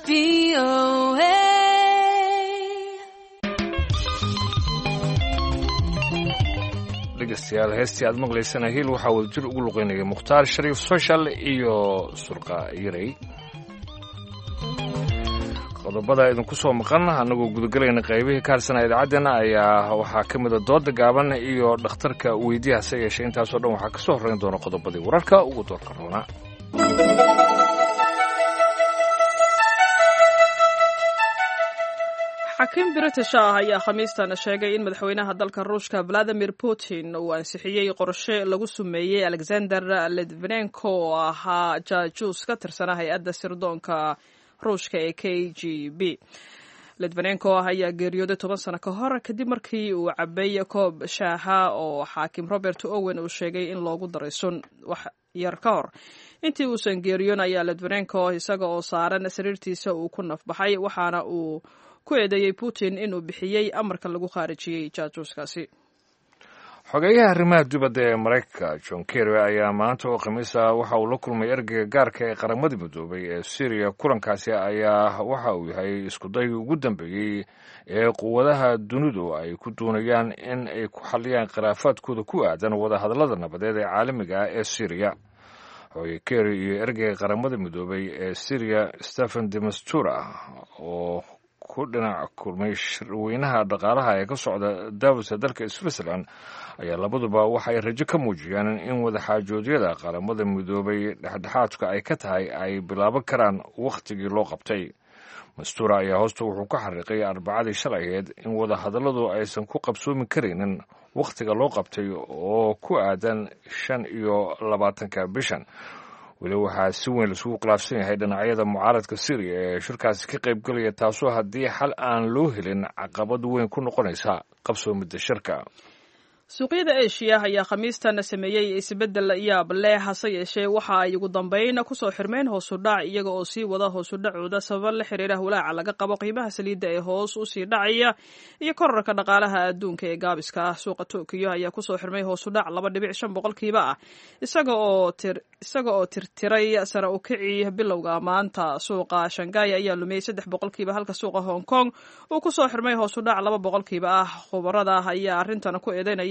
dhegeystayaal heestii aad maqlaysana hiil waxaa wadajir ugu luqeynaya mukhtaar shariif social iyo surqa yarey. qodobada idinku soo maqan annagoo gudagelayna qaybihii ka harsanaa idaacaddeenna ayaa waxaa ka mida dooda gaaban iyo dhakhtarka weydiya hase yeeshee intaasoo dhan waxaa ka soo horreyn doona qodobadii wararka ugu doorka roona. xakiim british ah ayaa khamiistan sheegay in madaxweynaha dalka ruushka valadimir putin uu ansixiyey qorshe lagu sumeeyey alexander litvinenko oo ahaa jaajuus ka tirsana hay-adda sirdoonka ruushka ee k g b. litvinenko ayaa geeriyooday 10 sano ka hor kadib markii uu cabay koob shaaha oo xaakim robert owen uu sheegay in loogu daray sun wax yar ka hor intii uusan geeriyoon ayaa litvinenko isaga oo saaran sariirtiisa uu ku nafbaxay waxaana uu ku eedeeyey Putin inuu bixiyey amarka lagu khaarijiyey jaajuuskaasi. xogeyaha arrimaha dibadda ee Mareykanka John Kerry ayaa maanta oo khamiis ah waxa uu la kulmay ergeyga gaarka ee qaramada midoobay ee Syria. kulankaasi ayaa waxa uu yahay isku day ugu dambeeyay ee quwadaha dunidu ay ku doonayaan in ay ku xaliyaan khilaafaadkooda ku aadan wada hadallada nabadeed ee caalamiga ah ee Syria. xogeyaha Kerry iyo ergeyga qaramada midoobay ee Syria Staffan de Mistura oo ku dhinac kulmay shirweynaha dhaqaalaha ee ka socda Davos ee dalka Switzerland ayaa labaduba waxa ay rajo ka muujiyeen in wadaxaajoodyada qaramada midoobay dhexdhexaadka ay ka tahay ay bilaaban karaan wakhtigii loo qabtay. Mistura ayaa hoosta wuxuu ka xariiqay Arbacadii shalayeed in wada hadalladu aysan ku qabsoomi karinin wakhtiga loo qabtay oo ku aadan 25 bishan. weli waxaa si weyn isugu khilaafsan yahay dhinacyada mucaaradka Syria ee shirkaasi ka qaybgalaya, taasoo haddii xal aan loo helin caqabad weyn ku noqonaysa qabsoomidda shirka. suuqyada Asia ayaa khamiistan sameeyay isbedel yaab leh hase yeeshee waxa ay ugu dambeyn ku soo xirmeen hoos u dhac iyaga oo sii wada hoos u dhacooda sabab la xiriira walaaca laga qabo qiimaha saliidda ee hoos u sii dhacaya iyo kororka dhaqaalaha adduunka ee gaabiska ah. suuqa Tokyo ayaa ku soo xirmay hoos u dhac 2.5% ah isaga oo tirtiray sare u kici bilowga maanta. suuqa Shanghai ayaa lumiyay 3% halka suuqa Hong Kong uu ku soo xirmay hoos u dhac 2% ah. khubarada ayaa arrintan ku eedeynaya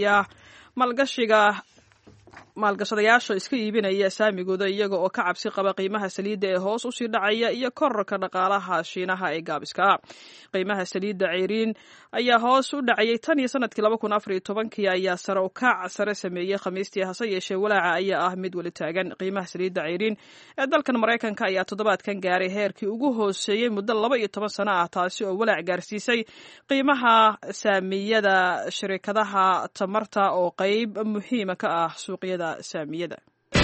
maalgashadayaasha iska iibinaya saamigooda iyaga oo ka cabsi qaba qiimaha saliidda ee hoos u sii dhacaya iyo kororka dhaqaalaha Shiinaha ee gaabiska ah. qiimaha saliidda ceyriin ayaa hoos u dhacayay tan iyo sanadkii 2014 ayaa sare u kac sare sameeyay khamiistii hase yeeshee walaaca ayaa ah mid wali taagan. qiimaha saliidda ceyriin ee dalkan Mareykanka ayaa toddobaadkan gaaray heerkii ugu hooseeyay muddo 12 sano ah, taasi oo walaac gaarsiisay qiimaha saamiyada shirkadaha tamarta oo qayb muhiim ka ah suuqyada saamiyada.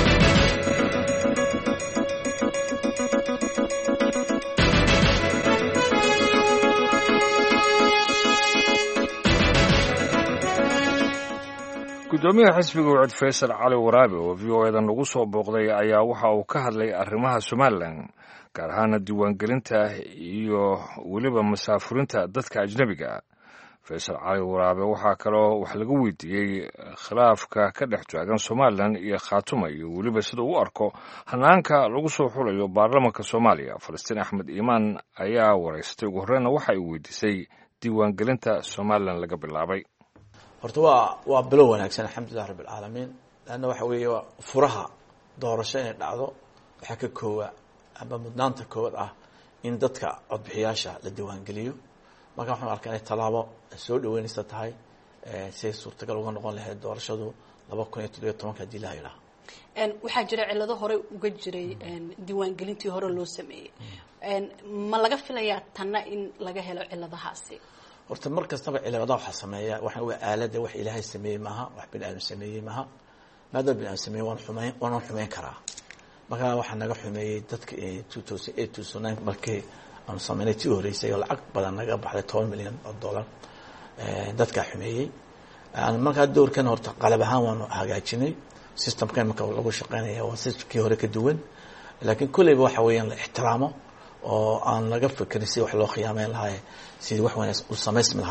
gudoomiyaha xisbiga Wacd Faysal Cali Waraabe oo VOA-dan lagu soo booqday ayaa waxa uu ka hadlay arrimaha Somaliland, gaar ahaan diiwaangelinta iyo weliba masaafurinta dadka ajnabiga. Faysal Cali Waraabe waxaa kaloo wax laga weydiiyey khilaafka ka dhex taagan Somaliland iyo Khaatuma iyo weliba sida uu arko hanaanka lagu soo xulayo baarlamaanka Soomaaliya. Falastiin Axmed Iimaan ayaa wareystay. ugu horreynna waxa ay weydiisay diiwaangelinta Somaliland laga bilaabay. horta waa bilow wanaagsan alxamdulilah rabbil caalamiin, laanna waxa weeye waa furaha doorasho inay dhacdo waxaa ka koowa ama mudnaanta koowaad ah in dadka codbixiyaasha la diiwaangeliyo. marka waxaan arkaa inay tallaabo soo dhaweynaysa tahay siday suurtagal uga noqon lahayd doorashadu 2017 haddii la yidhaaha. waxaa jira cillado hore uga jiray diiwaangelintii hore loo sameeyey, ma laga filayaa tanna in laga helo cilladahaasi? horta mar kastaba cilladaha waxaa sameeya waxaan waa aalada wax ilaahay sameeyey maaha, wax bini aadam sameeyey maaha. maadaama bini aadam sameeyey waan xumeyn karaa. marka waxaa naga xumeeyey dadka 2008 markii aanu sameynay tii horeysay oo lacag badan naga baxday $10 milyan dadkaa xumeeyey. markaa doorkan horta qalab ahaan waanu hagaajinay. systemkan marka lagu shaqeynaya waa systemkii hore ka duwan, laakiin kulleyba waxa weeyaan la ixtiraamo oo aan laga fikirin si wax loo khiyaameyn lahaay, sidii wax wanaagsan u samaysmi lahayn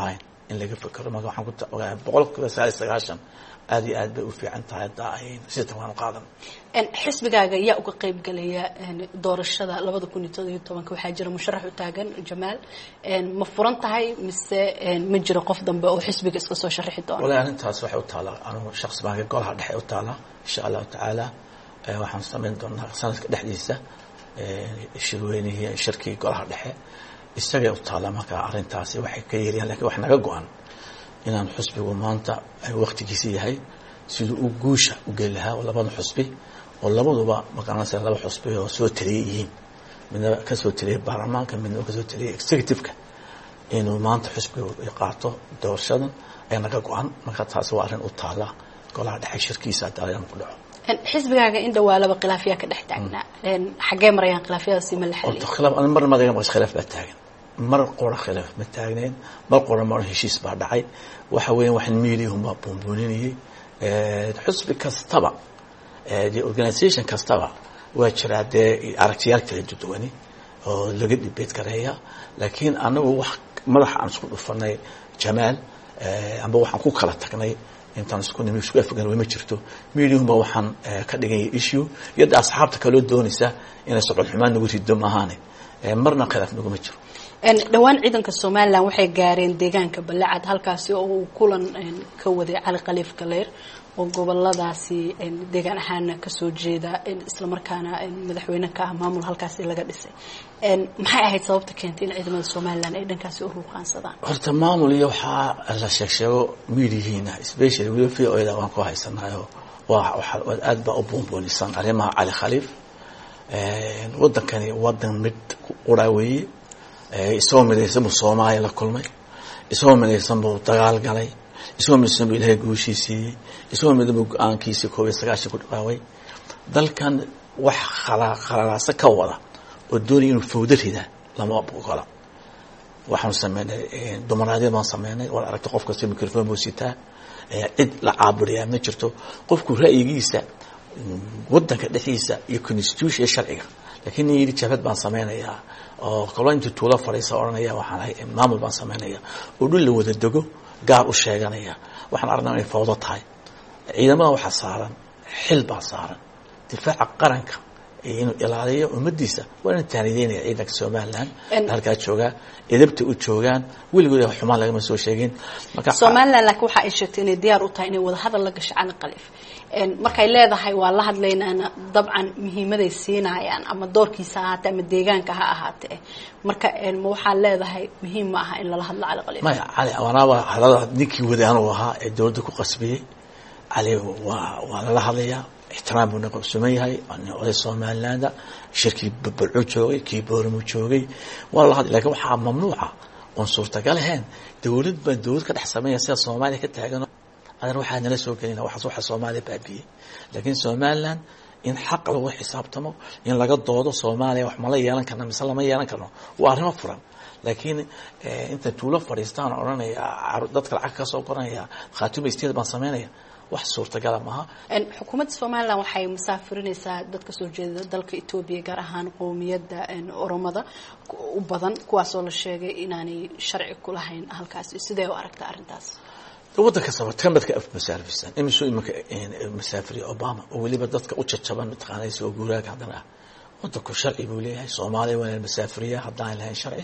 in laga fekero marka waxaan ku ogaa 99% aad iyo aad bay u fiican tahay sida waan qaadan xisbigaaga yaa uga qayb galaya doorashada 2017 waxaa jira musharax u taagan Jamaal ma furan tahay mise ma jiro qof dambe oo xisbiga iska soo sharaxi doona walaal intaas waxay u taalaa anigu shakhsi baan golaha dhexe u taalaa insha Allah taala waxaan sameyn doonaa sanadka dhexdiisa shirweynaha shirkii golaha dhexe isaga u taalaa marka arintaasi waxay ka yeeriyaan laakiin wax naga go'an inaan xusbigu maanta ay waqtigiisa yahay sidoo uu guusha u gali lahaa labada xusbi oo labaduba maqaanaysa laba xusbi oo soo tiriyeen midna ka soo tiriyay baarlamaanka midna ka soo tiriyay executive-ka inuu maanta xusbigu ay qaato doorashadan ay naga go'an marka taas waa arrin u taala golaha dhexe shirkiisa daalan ku dhaco xisbigaaga in dhawaalaba khilaafiya ka dhex taagnaa xagee marayaan khilaafyadaasi ma la xaliyay khilaaf aan mar madaga ma khilaaf ba taagan mar qora khilaaf ma taagneen mar qora mar heshiis baa dhacay waxa weeyaan waxaan meeliyahum baa buunbuuninayay xusbi kastaba the organization kastaba waa jiraa dee aragtiyaal kala duwan oo laga debate gareeya laakiin anagu wax madax aan isku dhufanay Jamaal amba waxaan ku kala tagnay intaan isku nimid isku afgan way ma jirto meeliyahum baa waxaan ka dhigay issue yada asxaabta kala doonaysa inay socod xumaan nagu rido maahan marna khilaaf nagu ma jiro dhawaan ciidanka Soomaaliland waxay gaareen deegaanka Balacad halkaasi oo uu kulan ka waday Cali Khaliif Galeer oo goboladaasi deegaan ahaan ka soo jeeda isla markaana madaxweyne ka ah maamul halkaasi laga dhisay maxay ahayd sababta keentay in ciidamada Soomaaliland ay dhankaasi u ruuqaansadaan horta maamul iyo waxa la sheegsheego miidiyihiina especially wixii oo ila waan ku haysanayo waxa aad ba u buunbuunisan arrimaha Cali Khaliif wadankani wadan mid quraaway isoo midaysan Soomaaliya la kulmay isoo midaysan buu dagaal galay isoo midaysan buu ilaahay guushiisii isoo midaysan buu aankiisii 19 ku dhawaaway dalkan wax khalaasa ka wada oo doonay inuu fawdo rida lama ogola waxaan sameynay dumaraadii baan sameynay wala aragto qofka si microphone buu sitaa cid la caaburiyaa ma jirto qofku ra'yigiisa wadanka dhexdiisa iyo constitution sharciga laakiin yiri jabad baan sameynayaa oo kaloonta tuula fariisa oranaya waxaan ahay maamul baan sameynaya oo dhul la wada dago gaar u sheeganaya waxaan arnaa inay fawdo tahay ciidamada waxa saaran xil baa saaran difaaca qaranka inuu ilaaliyo ummadiisa waa in taariikhdeena ciidanka Soomaaliland halka jooga edabta u joogan wiligood xumaan laga ma soo sheegin marka Soomaaliland laakiin waxa ay sheegtay inay diyaar u tahay inay wada hadal la gasho Cali Khaliif markay leedahay waa la hadlaynaa dabcan muhiimaday siinayaan ama doorkiisa ahaata ama deegaanka ha ahaatee marka ma waxa leedahay muhiim ma aha in la hadlo Cali Khaliif ma Cali wanaaba hadalada ninkii wadaan oo ahaa ee dawladda ku qasbiyay Cali waa la hadlayaa احترام ونقص سميهاي أن أولي سومالندا شركة ببلعو جوغي كيبورمو جوغي والله هذا لكن وحا ممنوعة ونصور تقالهين دولد بدولد قد حسامية سيا سومالي كتاقنا أنا روحا نلسو كلينا وحصوحا سومالي بابي لكن سومالان إن حق لو حساب تمو إن لقد دوضو سومالي وحمالي يالان كنا مثلا ما يالان كنا وعرهم أفرم لكن أنت تولو فريستان أورانا دادك العكا سوقنا يا خاتوم يستيد بانسامينيا wax suurtagal ma aha xukuumadda Soomaaliland waxay musaafirinaysaa dadka soo jeeda dalka Itoobiya gaar ahaan qowmiyadda Oromada u badan kuwaas oo la sheegay inaanay sharci ku lahayn halkaas sidee u aragtaa arintaas waddanka Soomaaliya af masaafirsan imisoo imaka masaafiri Obama oo waliba dadka u jajaban taqaanay soo guuraaga hadana waddanku sharci buu leeyahay Soomaaliya waa masaafiriya haddaan lahayn sharci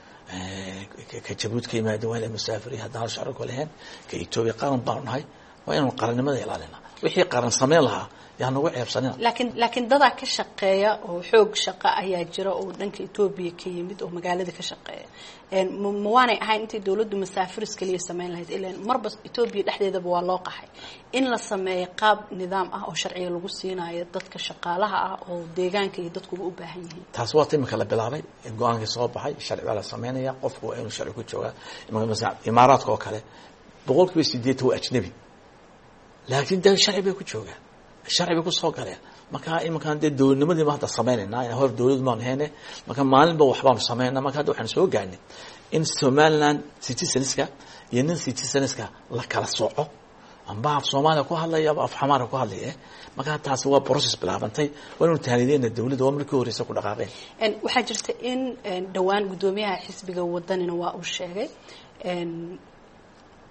ka Jabuuti ka yimaado waa masaafiriya haddaan sharci ku lahayn ka Itoobiya qaran baan nahay وإنه قرن ماذا يلعلنا وحي قرن صميلها يعني وعي بسنين لكن ضد كشقية وحوق شقة أي جرا ودنك إثيوبيا كيمد ومقالة كشقية موانع هاي أنت دولد مسافر سكلية سمين لهذا إلا مربص إثيوبيا لحد ذا بوالاقة حي إن لسمى قاب نظام أو شرعية لغسينا يضد كشقة لها أو ديجان كي يضدك بأباهيه تصوات مكلا بالعربي الجوان كصوب حي الشرع على سمين يقف وإنه الشرع كتشوا مثلا إمارات كوكالة بقولك بس ديته هو أجنبي لكن ده الشرع بيكون شوقه الشرع بيكون صوق عليه ما كان ده دول نمدي ما هذا صمينا يعني هو دول ما هنا ما كان مال بوحبام صمينا ما كان ده حنسوق يعني إن سومالان سيتي سنسكا ينن سيتي سنسكا لكلا صوقه أم بعض سومالا كوه الله يبقى في حمارة كوه الله ما كان تحسوا بروسس بالعبنتي وإنه تهديدين الدولة دوام الكوريس كل غابين إن وحجرت إن دوان قدوميها حسب جودان نواء والشيء إن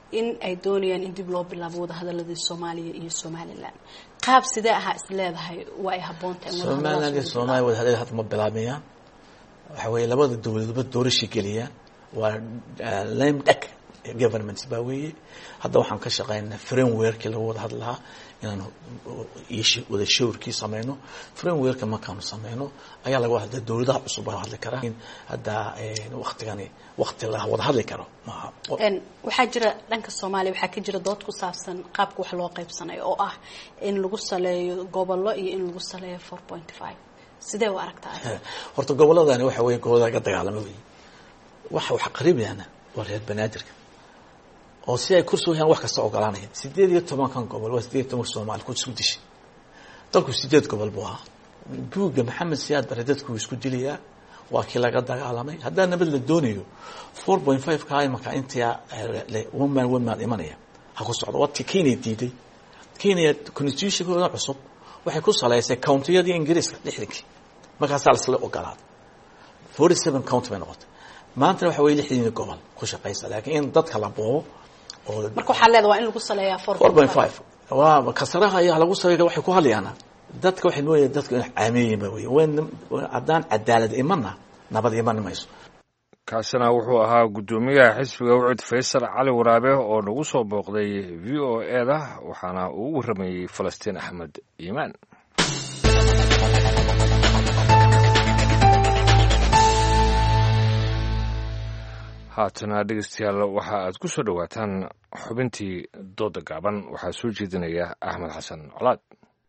in ay doonayaan in dib loo bilaabo wadahadaladii Soomaaliya iyo Somaliland qaab sidee aha isleedahay waa ay haboontahay Somaliland iyo Soomaaliya wadahadalada hadda ma bilaabayaan waxa weeye labada dawladood doorasho geliyaan waa lame duck government baa weeye hadda waxaan ka shaqeynaa framework lagu wada hadlaha inaan wada shawrkii sameeyno framework markaan sameeyno ayaa laga wada dawladaha cusub oo hadli kara hadda waqti la wada hadli karo ma waxaa jira dhanka Soomaaliya waxaa ka jira dood ku saabsan qaabka wax loo qaybsanayo oo ah in lagu saleeyo gobollo iyo in lagu saleeyo 4.5 sidee u aragtaa horta gobolladani waxa weeye gobolada ka dagaalamay waxa qariibana waa reer banaadirka oo si ay kursi weeyaan wax kasta ogolaanayeen 18 kan gobol waa 18 Soomaali ku isku dishay dalku 8 gobol buu ahaa buuga Maxamed Siyaad bare dadku isku diliyaa waa kii laga dagaalamay hadda nabad la doonayo 4.5 ka ay marka inta woman imanaya ha ku socdo waqti Kenya diiday Kenya constitution-kooda cusub waxay ku saleysay county-yada Ingiriiska dhixdii markaas la ogolaaday 47 county bay noqotay maanta waxa weeye 60 gobol ku shaqeysa laakiin in dadka la boobo marka waxa leedahay waa in lagu saleeyaa 4.5 waa kasaraha ayaa lagu sameeyay waxay ku hadlayaan dadka waxay mooyeen dadka caamiyeen baa weeye adaan cadaalad imanna nabad iman mayso kaasina wuxuu ahaa gudoomiyaha xisbiga Wacd Faysal Cali Waraabe oo nagu soo booqday VOA-da waxaana uu waramayay Falastiin Axmed Iimaan haatana dhegeystayaal waxa aad ku soo dhawaataan xubintii dooda gaaban waxaa soo jeedinaya Axmed Xasan Colaad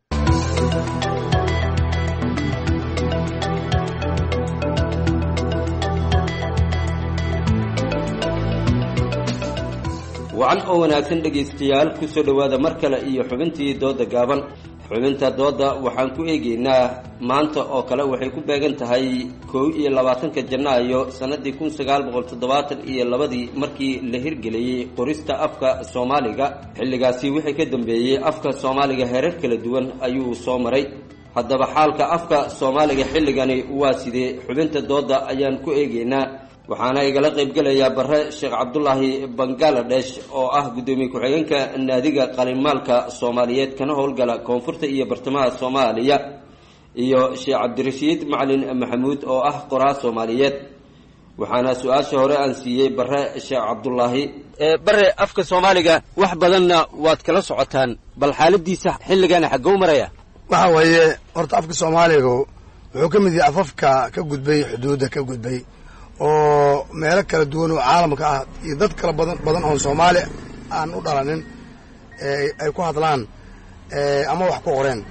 wacan oo wanaagsan dhegaystayaal ku soo dhawaada mar kale iyo xubintii dooda gaaban xubinta dooda waxaan ku eegaynaa maanta oo kale waxay ku beegan tahay 22 Janaayo sanadii 1972 markii la hirgeliyay qorista afka Soomaaliga xilligaasi wixii ka dambeeyay afka Soomaaliga heerar kala duwan ayuu soo maray haddaba xaalka afka Soomaaliga xilligani waa sidee xubinta dooda ayaan ku eegaynaa waxaana igala qayb galaya Bare Sheekh Cabdullaahi Bangladesh oo ah gudoomiye ku-xigeenka naadiga qalinmaalka Soomaaliyeed kana howlgala koonfurta iyo bartamaha Soomaaliya iyo Sheekh Cabdirashiid Macalin Maxamuud oo ah qoraa Soomaaliyeed waxaana su'aasha hore aan siiyay Bare Sheekh Cabdullaahi bare afka Soomaaliga wax badanna waad kala socotaan bal xaaladiisa xilligan xagow maraya waxa weeye horta afka Soomaaliga wuxuu ka mid yahay afafka ka gudbay xuduudda ka gudbay oo meelo kala duwan oo caalamka ah iyo dad kala badan oo Soomaali aan u dhalanin ay ku hadlaan ama wax ku qoreen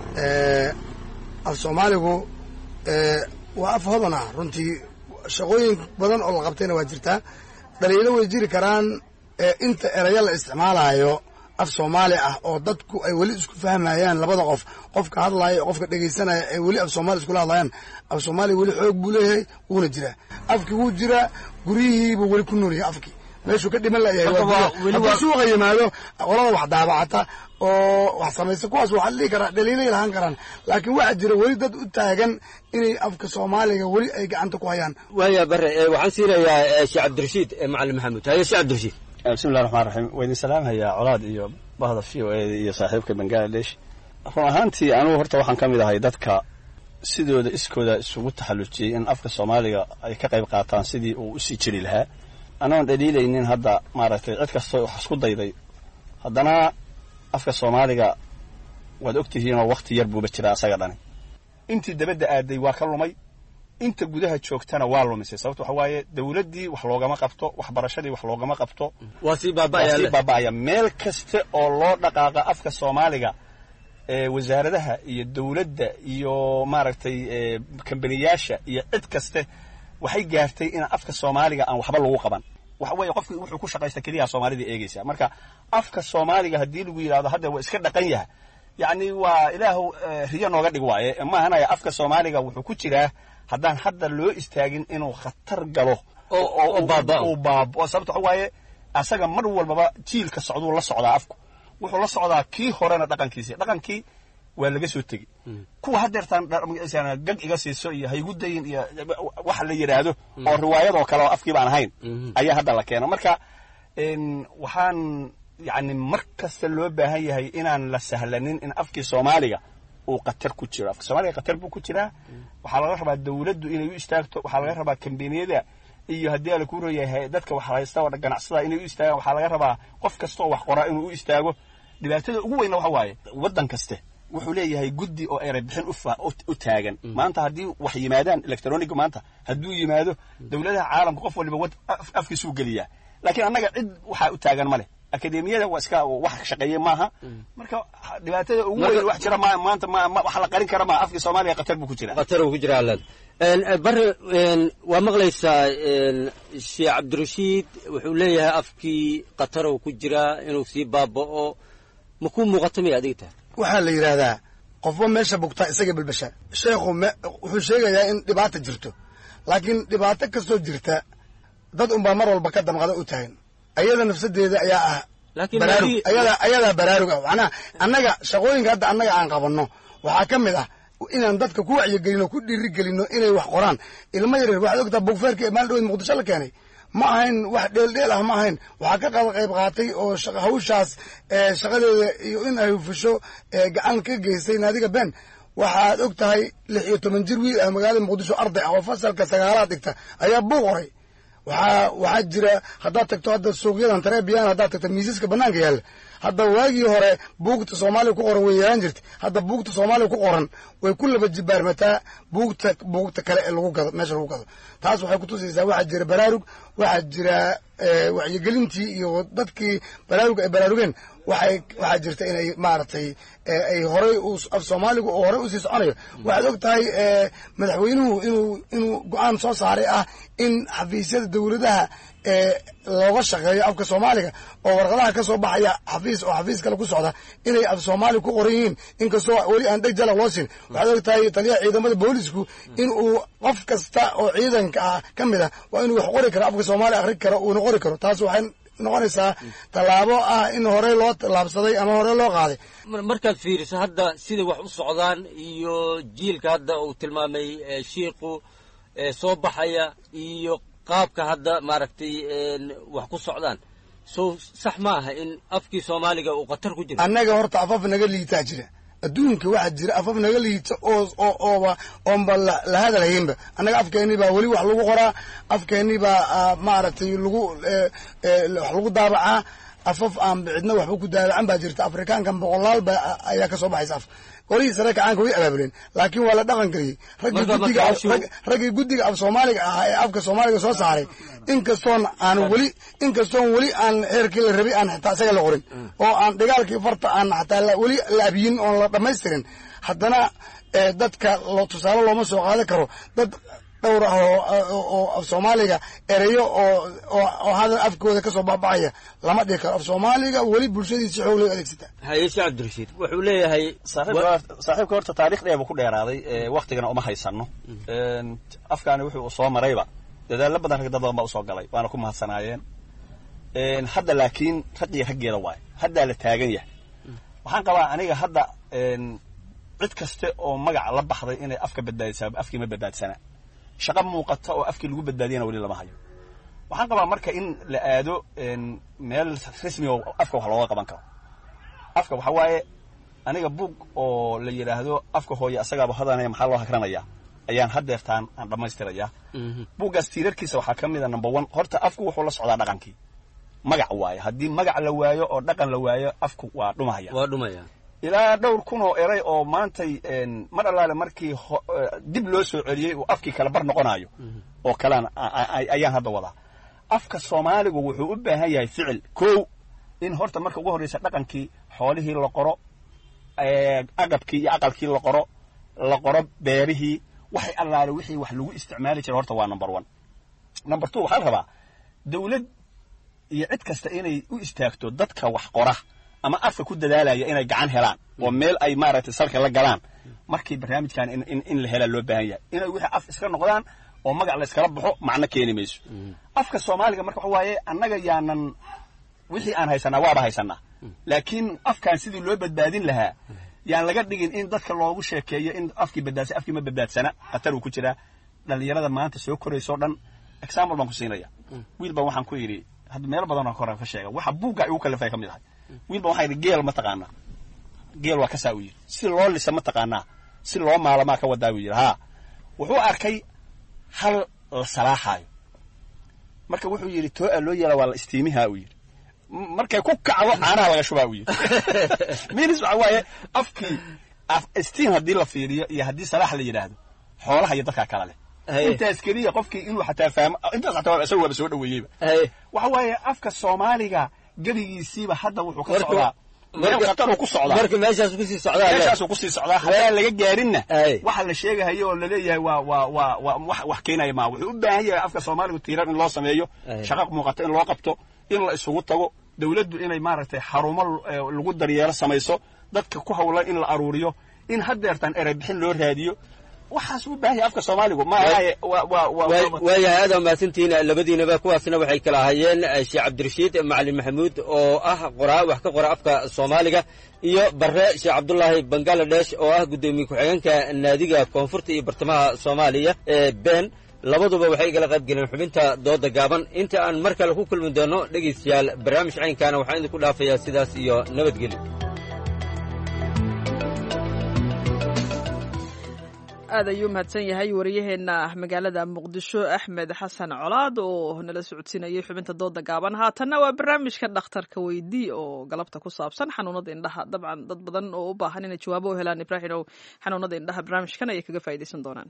af Soomaaligu waa af hodan ah runtii shaqooyin badan oo la qabtayna waa jirtaa dhaliilo way jiri karaan inta eraya la isticmaalayo af Soomaali ah oo dadku ay wali isku fahmayaan labada qof qofka hadlayo qofka dhageysanaya ay wali af Soomaali isku hadlayaan af Soomaali wali xoog buu leeyahay wuuna jira afki wuu jira gurihiiba wali ku nool yahay afki meeshuu ka dhiman layahay suuqa yimaado qolada wax daabacata oo wax samaysa kuwaas waxa la dhihi karaa dhaliilay lahaan karaan laakiin waxa jira wali dad u taagan inay afka Soomaaliga wali ay gacanta ku hayaan waaya bare waxaan siinayaa Sheekh Cabdirashiid Macalin Maxamuud haye Sheekh Cabdirashiid بسم الله الرحمن الرحيم وين السلام هيا عراد iyo bahda iyo saaxiibka Bangladesh ruuxantii anu horta waxaan kamid ahay dadka sidooda iskooda isugu taxallujiyay in afka Soomaaliga ay ka qayb qaataan sidii uu u sii jiri lahaa anoo dhaliilaynin hadda maaragtay cid kasta wax isku dayday haddana afka Soomaaliga wad ogtihiin oo waqti yar buu jiraa asaga dhani intii dabadda aaday waa ka lumay inta gudaha joogtana waa lumisay sababtoo waxa waaye dawladdii wax loogama qabto waxbarashadii wax loogama qabto waa si baaba'aya meel kasta oo loo dhaqaaqa afka Soomaaliga wasaaradaha iyo dawladda iyo maaragtay kambaniyasha iyo cid kasta waxay gaartay in afka Soomaaliga aan waxba lagu qaban waxa weeye qofku wuxuu ku shaqaysta kaliya Soomaalida eegaysa marka afka Soomaaliga hadii lagu yiraahdo hadda waa iska dhaqan yahay yani waa ilaahu riyo nooga dhig waaye ma ahanaya afka Soomaaliga wuxuu ku jiraa haddaan hadda loo istaagin inuu khatar galo oo baabao sababta waxa waaye asaga mar walbaba jiilka socduu la socdaa afku wuxuu la socdaa kii horena dhaqankii waa laga soo tegi kuwa hadeertaan gag iga siiso iyo haygu dayin iyo wax la yiraahdo oo riwaayad oo kale oo afkii baan ahayn ayaa hadda la keeno marka waxaan yani mar kasta loo baahan yahay inaan la sahlanin in afkii soomaaliga uu qatar ku jiro. afka soomaaliga qatar buu ku jiraa. waxaa laga rabaa dawladdu inay u istaagto. waxaa laga rabaa kambaniyada iyo haddii ala ku royahay dadka wax haysta oo ganacsada inay u istaagaan. waxaa laga rabaa qof kasta oo wax qoraa inuu u istaago. dhibaatada ugu weynna waxa waaye waddan kaste wuxuu leeyahay guddi oo eray bixin u taagan. maanta haddii wax yimaadaan electronic maanta hadduu yimaado dawladaha caalamka qof waliba afkiisuu geliyaa. laakiin annaga cid waxaa u taagan ma leh. akademiyada waa iska wax shaqeeye maaha. marka dhibaatada ugu weyn wax jira maanta wax la qarin kara maaha. afkii soomaaliya qatar buu ku jiraa. qatar buu ku jiraa alad bare waa maqlaysaa sheekh cabdirashiid wuxuu leeyahay afkii qatar uu ku jiraa inuu sii baaba'o. ma ku muuqato miya adiga tahay? waxaa la yidhaahdaa qofba meesha bugtaa isaga bilbasha. sheekhu wuxuu sheegayaa in dhibaata jirto, laakiin dhibaato kastoo jirta dad unbaa mar walba ka damqada u tahan. ayada nafsadeeda ayaa ah baraarug. ayadaa baraarug ah. macnaha annaga shaqooyinka hadda annaga aan qabanno waxaa ka mid ah inaan dadka ku wacyigelino, ku dhiirigelino inay wax qoraan. ilmo yaryar waxaad ogtaa bugfeerka ee maalin dhaweyd muqdisho la keenay ma ahayn wax dheeldheel ah, ma ahayn. waxaa ka qayb qaatay oo hawshaas shaqadeeda iyo in ay hufisho gacan ka geystay naadiga ben. waxaad og tahay 16 jir wiil ah magaalada muqdisho arday ah oo fasalka 9aad dhigta ayaa buug qoray. waxaa jira haddaad tagto hadda suuqyadan tareebiyaan haddaad tagto miisaska bannaanka yaalla. hadda waagii hore buugta soomaaliga ku qoran way yaraan jirtay. hadda buugta soomaaliga ku qoran way ku laba jibaarmataa buugta kale ee lagu gado meesha lagu gado. taas waxay kutusaysaa waxaa jira baraarug, waxaa jira wacyigelintii iyo dadkii baraarug ay baraarugeen. waxaa jirta inay maaragtay ay horay af soomaaligu oo horey usii soconayo. waxaad og tahay madaxweynuhu inuu go-aan soo saaray ah in xafiisyada dawladaha looga shaqeeyo afka soomaaliga oo warqadaha ka soo baxaya xafiis kale ku socda inay af soomaaliga ku qoran yihiin, inkastoo weli aan dheg jala loo siin. waxaad og tahay taliyaha ciidamada boolisku inuu qof kasta oo ciidanka ah ka mid ah waa inuu wax qori karo, afka soomaaliya akhri karo, uuna qori karo. taas waxay noqonaysaa tallaabo ah in horey loo tallaabsaday ama horey loo qaaday. markaad fiiriso hadda sida wax u socdaan iyo jiilka hadda uu tilmaamay shiiku soo baxaya iyo qaabka hadda maaragtay wax ku socdaan, soo sax ma aha in afkii soomaaliga uu qatar ku jiro? annaga horta afaf naga liitaa jira. adduunka waxaa jira afaf naga liita oonba la hadalhaynba. annaga afkeennii baa weli wax lagu qoraa, afkeennii baa maaragtay wax lagu daabacaa. afaf aan cidna waxba ku daabacan baa jirta. afrikaankan boqolaal ayaa ka soo baxaysa af. qorihii sare kacaanka way abaabuleen, laakiin waa la dhaqan geliyey. raggii guddiga af soomaaliga ahaa ee afka soomaaliga soo saaray inkastoon weli aan heerkii la rabay aan xitaa isaga la qorin oo aan dhigaalkii farta aan xataa weli la abiyin oon la dhammaystirin, haddana dadka tusaale looma soo qaadan karo. dad dhowr ah oo af soomaaliga ereyo oo hadal afkooda ka soo baxbaxaya lama dhihi karo. af soomaaliga weli bulshadiisi xoog loo adeegsataa. haye sheekh cabdirashiid wuxuu leeyahay saaxiibka horta taariikhdeeba ku dheeraaday waktigana uma haysano. afkaani wuxuu soo marayba dadaallo badan rag dad badan baa usoo galay, waana ku mahadsanaayeen. hadda laakiin raggiyo raggeeda waayo, haddaa la taagan yahay. waxaan qabaa aniga hadda cid kaste oo magac la baxday inay afka badbaadisaa afkii ma badbaadsana. shaqo muuqata oo afkii lagu badbaadiyana weli lama hayo. waxaan qabaa marka in la aado meel rasmi oo afka wax looga qaban karo. afka waxa waaye aniga buug oo la yidhaahdo afka hooye asagaaba hodanaya maxaa loo hakranayaa ayaan haddeertaan aan dhammaystirayaa. buuggaas tiirarkiisa waxaa ka mid a number 1 horta afku wuxuu la socdaa dhaqankii. magac waaye, haddii magac la waayo oo dhaqan la waayo afku waa dhumaya. ilaa dhowr kun oo eray oo maantay mar allaale markii dib loo soo celiyey uu afkii kala bar noqonayo oo kalena ayaan hadda wadaa. afka soomaaligu wuxuu u baahan yahay ficil. kow in horta marka ugu horreysa dhaqankii xoolihii la qoro, agabkii iyo aqalkii la qoro beerihii, waxay allaale wixii wax lagu isticmaali jiray horta waa number 1. number 2 waxaa la rabaa dawlad iyo cid kasta inay u istaagto dadka wax qora ama afka ku dadaalaya inay gacan helaan oo meel ay maaragtay salka la galaan. markii barnaamijkan in la helaa loo baahan yahay inay wixii af iska noqdaan oo magac la iskala baxo macno keeni mayso. afka soomaaliga marka waxa waaye annaga yaanan wixii aan haysanaa waaba haysanaa, laakiin afkaan sidii loo badbaadin lahaa yaan laga dhigin in dadka loogu sheekeeyo in afkii badbaadsa afkii ma badbaadsana. qatar uu ku jiraa. dhallinyarada maanta soo korayso dhan example baan ku siinaya. wiil baan waxaan ku yidhi hadda meelo badan oo kore ka sheega waxa buugga ay u kalafay kamid ahay wiilba waxa yidhi geel ma taqaanaa geel waa ka saa u yidhi si loo lisa ma taqaanaa si loo maalamaa ka wadaa u yidhi haa wuxuu arkay hal la salaaxaayo marka wuxuu yidhi too loo yeela waa la istiimihaa u yidhi markay ku kacdo caanaha laga shubaa u yidhi minis waxa waaye afkii istiim haddii la fiiriyo iyo haddii salaax la yidhaahdo xoolaha iyo dadkaa kala leh intaas keliya qofkii inuu xataa fahmo intaas xataa isagu waba soo dhaweeyeyba waxa waaye afka soomaaliga gebigiisiiba hadda wuxuu ka socdaa marka meeshaasuu kusii socdaa haddaan laga gaarinna waxa la sheegahayo oo laleeyahay waa wax keenaya maa wuxuu u baahan yahay afka soomaaligu tiiran in loo sameeyo shaqa muuqata in loo qabto in la isugu tago dawladdu inay maaragtay xarumo lagu daryeelo samayso dadka ku hawlan in la aruuriyo in haddeertaan erey bixin loo raadiyo waxaas u baahan yahay afka soomaaligu waayahay aad mahadsantihiin labadiinaba kuwaasna waxay kala ahayeen sheekh cabdirashiid macalin maxamuud oo ah qoraa wax ka qora afka soomaaliga iyo bare sheekh cabdullaahi bangaladesh oo ah guddoomiye ku-xigeenka naadiga koonfurta iyo bartamaha soomaaliya ee been labaduba waxay igala qayb galeen xubinta dooda gaaban inta aan mar kale ku kulmi doono dhegaystayaal barnaamij caynkaana waxaan idinku dhaafayaa sidaas iyo nabadgelyo aad ayuu mahadsan yahay wariyaheenna magaalada muqdisho axmed xasan colaad oo nala socodsiinayay xubinta dooda gaaban haatanna waa barnaamijka dhakhtarka weydii oo galabta ku saabsan xanuunada indhaha dabcan dad badan oo u baahan inay jawaabo u helaan ibraahimow xanuunada indhaha barnaamijkan ayay kaga faa'iidaysan doonaan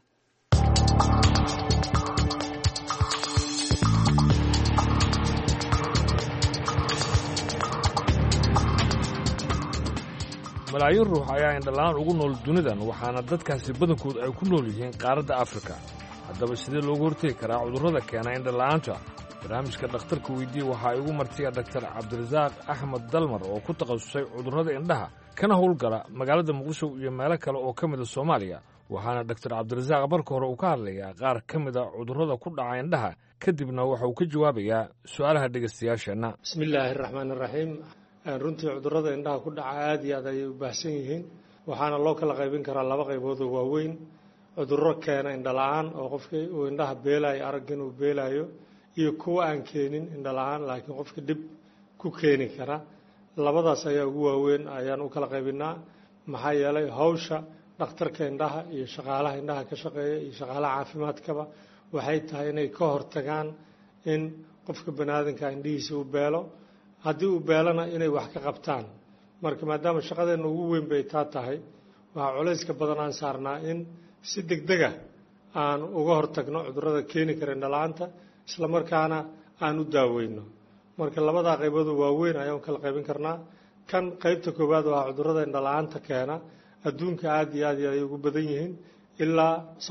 malaayiin ruux ayaa indhalaan ugu nool dunidan waxaana dadkaasi badankood ay ku nool yihiin qaaradda afrika haddaba sidee loogu hortegi karaa cudurrada keena indhala'aanta barnaamijka dhakhtarka weydii waxaa igu martiya dhaktar cabdirasaaq axmed dalmar oo ku takhasusay cudurrada indhaha kana howlgala magaalada muqdisho iyo meelo kale oo ka mida soomaaliya waxaana dhaktar cabdirasaaq marka hore uu ka hadlayaa qaar ka mida cudurrada ku dhaca indhaha kadibna waxa uu ka jawaabayaa su'aalaha dhegaystayaasheenna bismillaahi araxmaan araxiim runtii cudurrada indhaha ku dhaca aad iyo aad ayay u baahsan yihiin waxaana loo kala qaybin karaa laba qaybood oo waaweyn cudurro keena indhala-aan oo qofkii uu indhaha beelaayo aragga inuu beelaayo iyo kuwa aan keenin indhala-aan laakiin qofka dhib ku keeni kara labadaas ayaa ugu waaweyn ayaan u kala qaybinaa maxaa yeelay hawsha dhakhtarka indhaha iyo shaqaalaha indhaha ka shaqeeya iyo shaqaalaha caafimaadkaba waxay tahay inay ka hortagaan in qofka baniaadanka indhihiisa u beelo haddii uu beelana inay wax ka qabtaan marka maadaama shaqadeenna ugu weyn bay taa tahay waxaa culayska badan aan saarnaa in si degdega aan uga hortagno cudurrada keeni kara indhala-aanta isla markaana aan u daaweyno marka labadaa qaybood waaweyn ayaan kala qaybin karnaa kan qaybta koowaad waa cudurrada indhala-aanta keena adduunka aad iyo aad ay ugu badan yihiin ilaa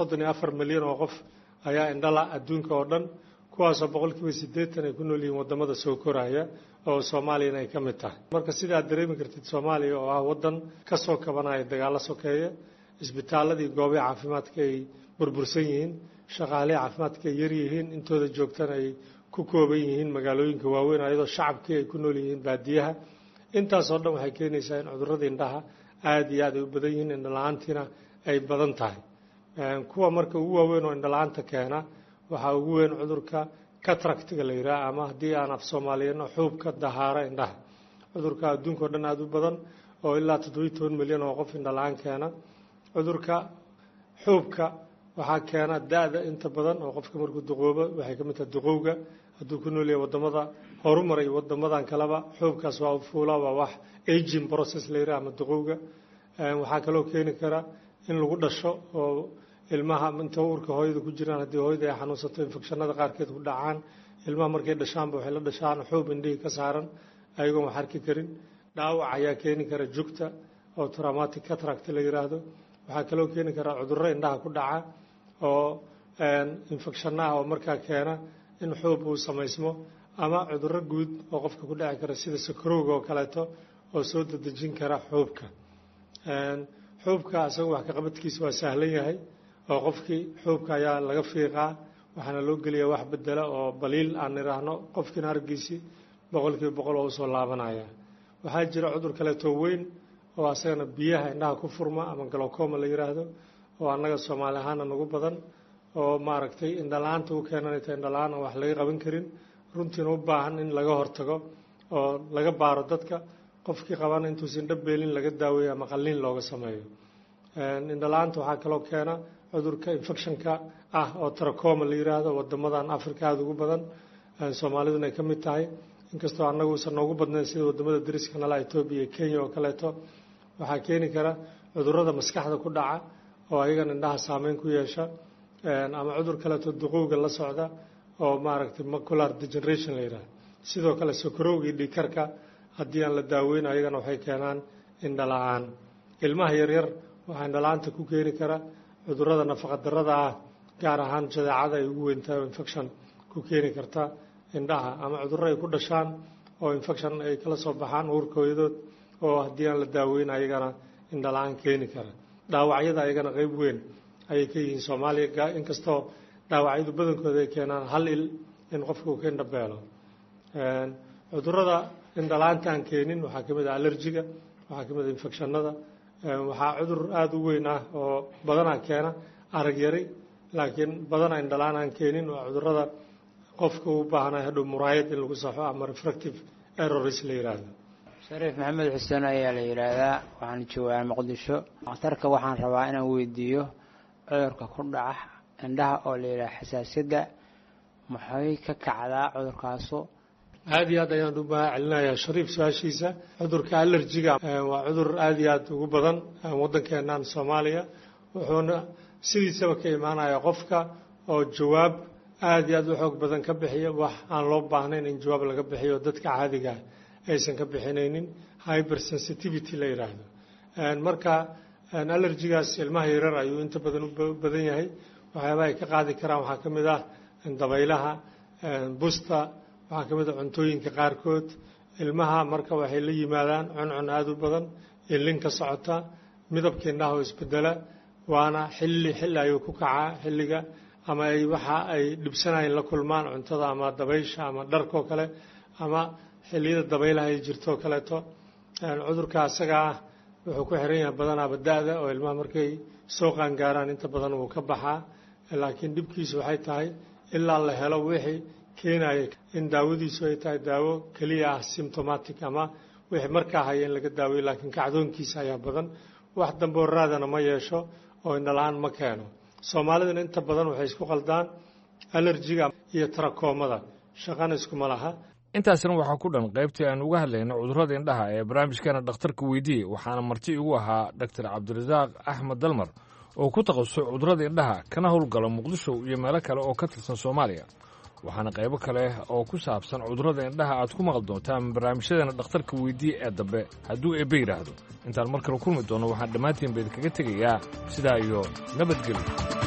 34 milyan oo qof ayaa indhala adduunka oo dhan kuwaasoo 80% ay ku nool yihiin wadamada soo koraya oo soomaaliyana ay ka mid tahay marka sidaad dareemi kartid soomaaliya oo ah waddan ka soo kabanaya dagaallo sokeeye isbitaaladii goobaha caafimaadka ay burbursan yihiin shaqaalihii caafimaadka ay yar yihiin intooda joogtana ay ku kooban yihiin magaalooyinka waaweyn ayadoo shacabkii ay ku nool yihiin baadiyaha intaasoo dhan waxay keenaysaa in cudurrada indhaha aad iyo aad ay u badan yihiin indhala-aantiina ay badan tahay kuwa marka ugu waaweyn oo indhala-aanta keena waxaa ugu weyn cudurka cataractiga la yidhaha ama haddii aan af soomaaliyeeno xuubka dahaara indhaha cudurka adduunka o dhan aada u badan oo ilaa 17 milyan oo qof indhala-aan keena cudurka xuubka waxaa keena da-da inta badan oo qofka markuu duqoobo waxay ka mid tahay duqowga hadduu ku nool yahay wadamada horumar iyo wadamadan kaleba xuubkaas waa fuula waa wax aging process la yidhaha ama duqowga waxaa kaloo keeni kara in lagu dhasho oo ilmaha inta uurka hooyada ku jiraan haddii hooyada ay xanuunsato infekshanada qaarkeed ku dhacaan ilmaha markay dhashaanba waxay la dhashaan xuub indhihii ka saaran ayagoon wax arki karin dhaawac ayaa keeni kara jugta oo traumatic cataract la yiraahdo waxaa kaloo keeni kara cudurro indhaha ku dhaca oo infekshanna ah oo markaa keena in xuub uu samaysmo ama cudurro guud oo qofka ku dhici kara sida sakarowga oo kaleeto oo soo dedejin kara xuubka xuubka isaga wax ka qabadkiisa waa sahlan yahay oo qofkii xuubka ayaa laga fiiqaa waxaana loo geliyaa wax bedela oo baliil aan niraahno qofkiina araggiisii 100% oo usoo laabanaya waxaa jira cudur kaleeto weyn oo asagana biyaha indhaha ku furma ama glaucoma la yiraahdo oo annaga Soomaali ahaan nagu badan oo maaragtay indhala-aanta u keenanayta indhala-aan aan wax laga qaban karin runtiina u baahan in laga hortago oo laga baaro dadka qofkii qabana intuusan dhabeelin laga daaweeyo ama qalliin looga sameeyo. Indhala-aanta waxaa kaloo keena cudurka infectionka ah oo trachoma la yiraahdo wadamadan Afrika aad ugu badan, Soomaaliduna ay ka mid tahay, inkastoo annagu uusan noogu badnayn sida wadamada dariska nala Ethiopia iyo Kenya oo kaleeto. Waxaa keeni kara cudurrada maskaxda ku dhaca oo ayagan indhaha saameyn ku yeesha, ama cudur kaleeto duqowga la socda oo maaragtay macular degeneration la yiraahdo. Sidoo kale sokorowga iyo dhiigkarka haddii aan la daaweyn ayagana waxay keenaan indhala-aan. Ilmaha yaryar waxaa indhala-aanta ku keeni kara cudurrada nafaqa darrada ah, gaar ahaan jadeecada ay ugu weyn tahay oo infection ku keeni karta indhaha, ama cudurro ay ku dhashaan oo infection ay kala soo baxaan uurka hooyadood oo haddii aan la daaweyn ayagana indhala-aan keeni kara. Dhaawacyada ayagana qayb weyn ayay ka yihiin Soomaaliya, inkastoo dhaawacyadu badankooda ay keenaan hal il in qofka uu ka indhabeelo. Cudurrada indhala-aanta aan keenin waxaa ka mid ah allergiga, waxaa ka mid ah infectionada. Waxaa cudur aada u weyn ah oo badanaa keena arag yari, laakiin badanaa indhala-aan aan keenin waa cudurrada qofka u baahanay hadhow muraayad in lagu saxo ama refractive errors la yiraahdo. Shariif Maxamed Xuseen ayaa la yiraahdaa, waxaan joogaa Muqdisho. Dhakhtarka waxaan rabaa inaan weydiiyo cudurka ku dhaca indhaha oo la yiraahdo xasaasiyadda, maxay ka kacdaa cudurkaasu? aad iyo aad ayaan u mahadcelinayaa Shariif su-aashiisa. Cudurka allergiga waa cudur aad iyo aad ugu badan waddankeennan Soomaaliya, wuxuuna sidiisaba ka imaanaya qofka oo jawaab aad iyo aad u xoog badan ka bixiya wax aan loo baahnayn in jawaab laga bixiyo dadka caadiga aysan ka bixinaynin, hypersensitivity la yiraahdo. Marka allergigaas ilmaha yaryar ayuu inta badan u badan yahay. Waxyaabaha ay ka qaadi karaan waxaa ka mid ah dabaylaha, busta, waxaa ka mid ah cuntooyinka qaarkood. Ilmaha marka waxay la yimaadaan cuncun aad u badan, ilin ka socota, midabka indhaha oo isbedela, waana xilli ayuu ku kacaa xilliga ama ay waxa ay dhibsanayeen la kulmaan cuntada ama dabaysha ama dharkoo kale ama xilliyada dabaylaha ay jirto kaleeto. Cudurka asaga ah wuxuu ku xiran yahay badanaaba da'da oo ilmaha markay soo qaangaaraan inta badan wuu ka baxaa, laakiin dhibkiisu waxay tahay ilaa la helo wixii keenaya in daawadiisu ay tahay daawo keliya ah symptomatic ama wixii markaa haya in laga daaweeyo, laakiin kacdoonkiisa ayaa badan. Wax dambe oo raadana ma yeesho oo indhala-aan ma keeno. Soomaalidana inta badan waxay isku qaldaan allergiga iyo trakoomada, shaqana iskuma laha. intaasna waxaa ku dhan qaybtii aan uga hadlayna cudurrada indhaha ee barnaamijkeena dhakhtarka weydiiyey, waxaana marti igu ahaa Dr. Cabdirasaaq Axmed Dalmar oo ku takhasusay cudurrada indhaha kana howlgala Muqdisho iyo meelo kale oo ka tirsan Soomaaliya. waxaana qaybo kale oo ku saabsan cudurrada indhaha aad ku maqli doontaan barnaamijyadeena dhakhtarka weydiiye ee dambe hadduu eebbe yidhaahdo. intaan mar kale kulmi doono waxaan dhammaantiin ba idinkaga tegayaa sidaa iyo nabadgelyo.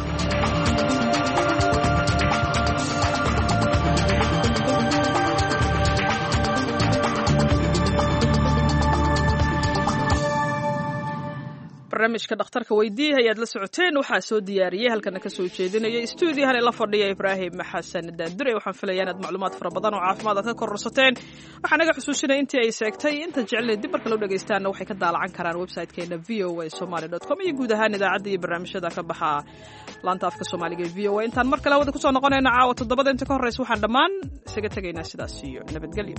barnaamijka dhakhtarka weydiiye ayaad la socoteen, waxaa soo diyaariyey halkana ka soo jeedinaya stuudiyahan la fadhiya Ibraahim Xasan Daandure. waxaan filayaa inaad macluumaad fara badan oo caafimaad aad ka kororsateen. waxaan naga xusuusinaya intii ay seegtay inta jecel dib marka loo dhageystaana waxay ka daalacan karaan website-keena voasomali.com iyo guud ahaan idaacadda iyo barnaamijyada ka baxa laanta afka Soomaaliga ee VOA. intaan mar kale wada ku soo noqonayna caawa 7 inta ka horeysa waxaan dhammaan isaga tagaynaa sidaas iyo nabadgelyo.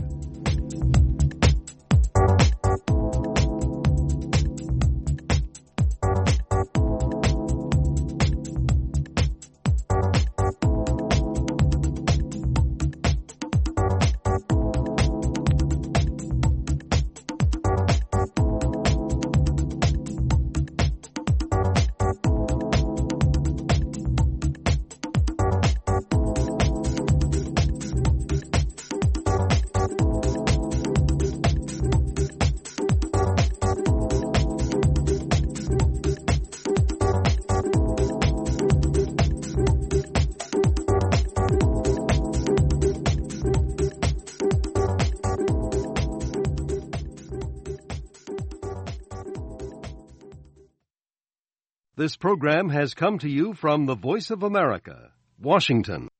This program has come to you from the Voice of America, Washington.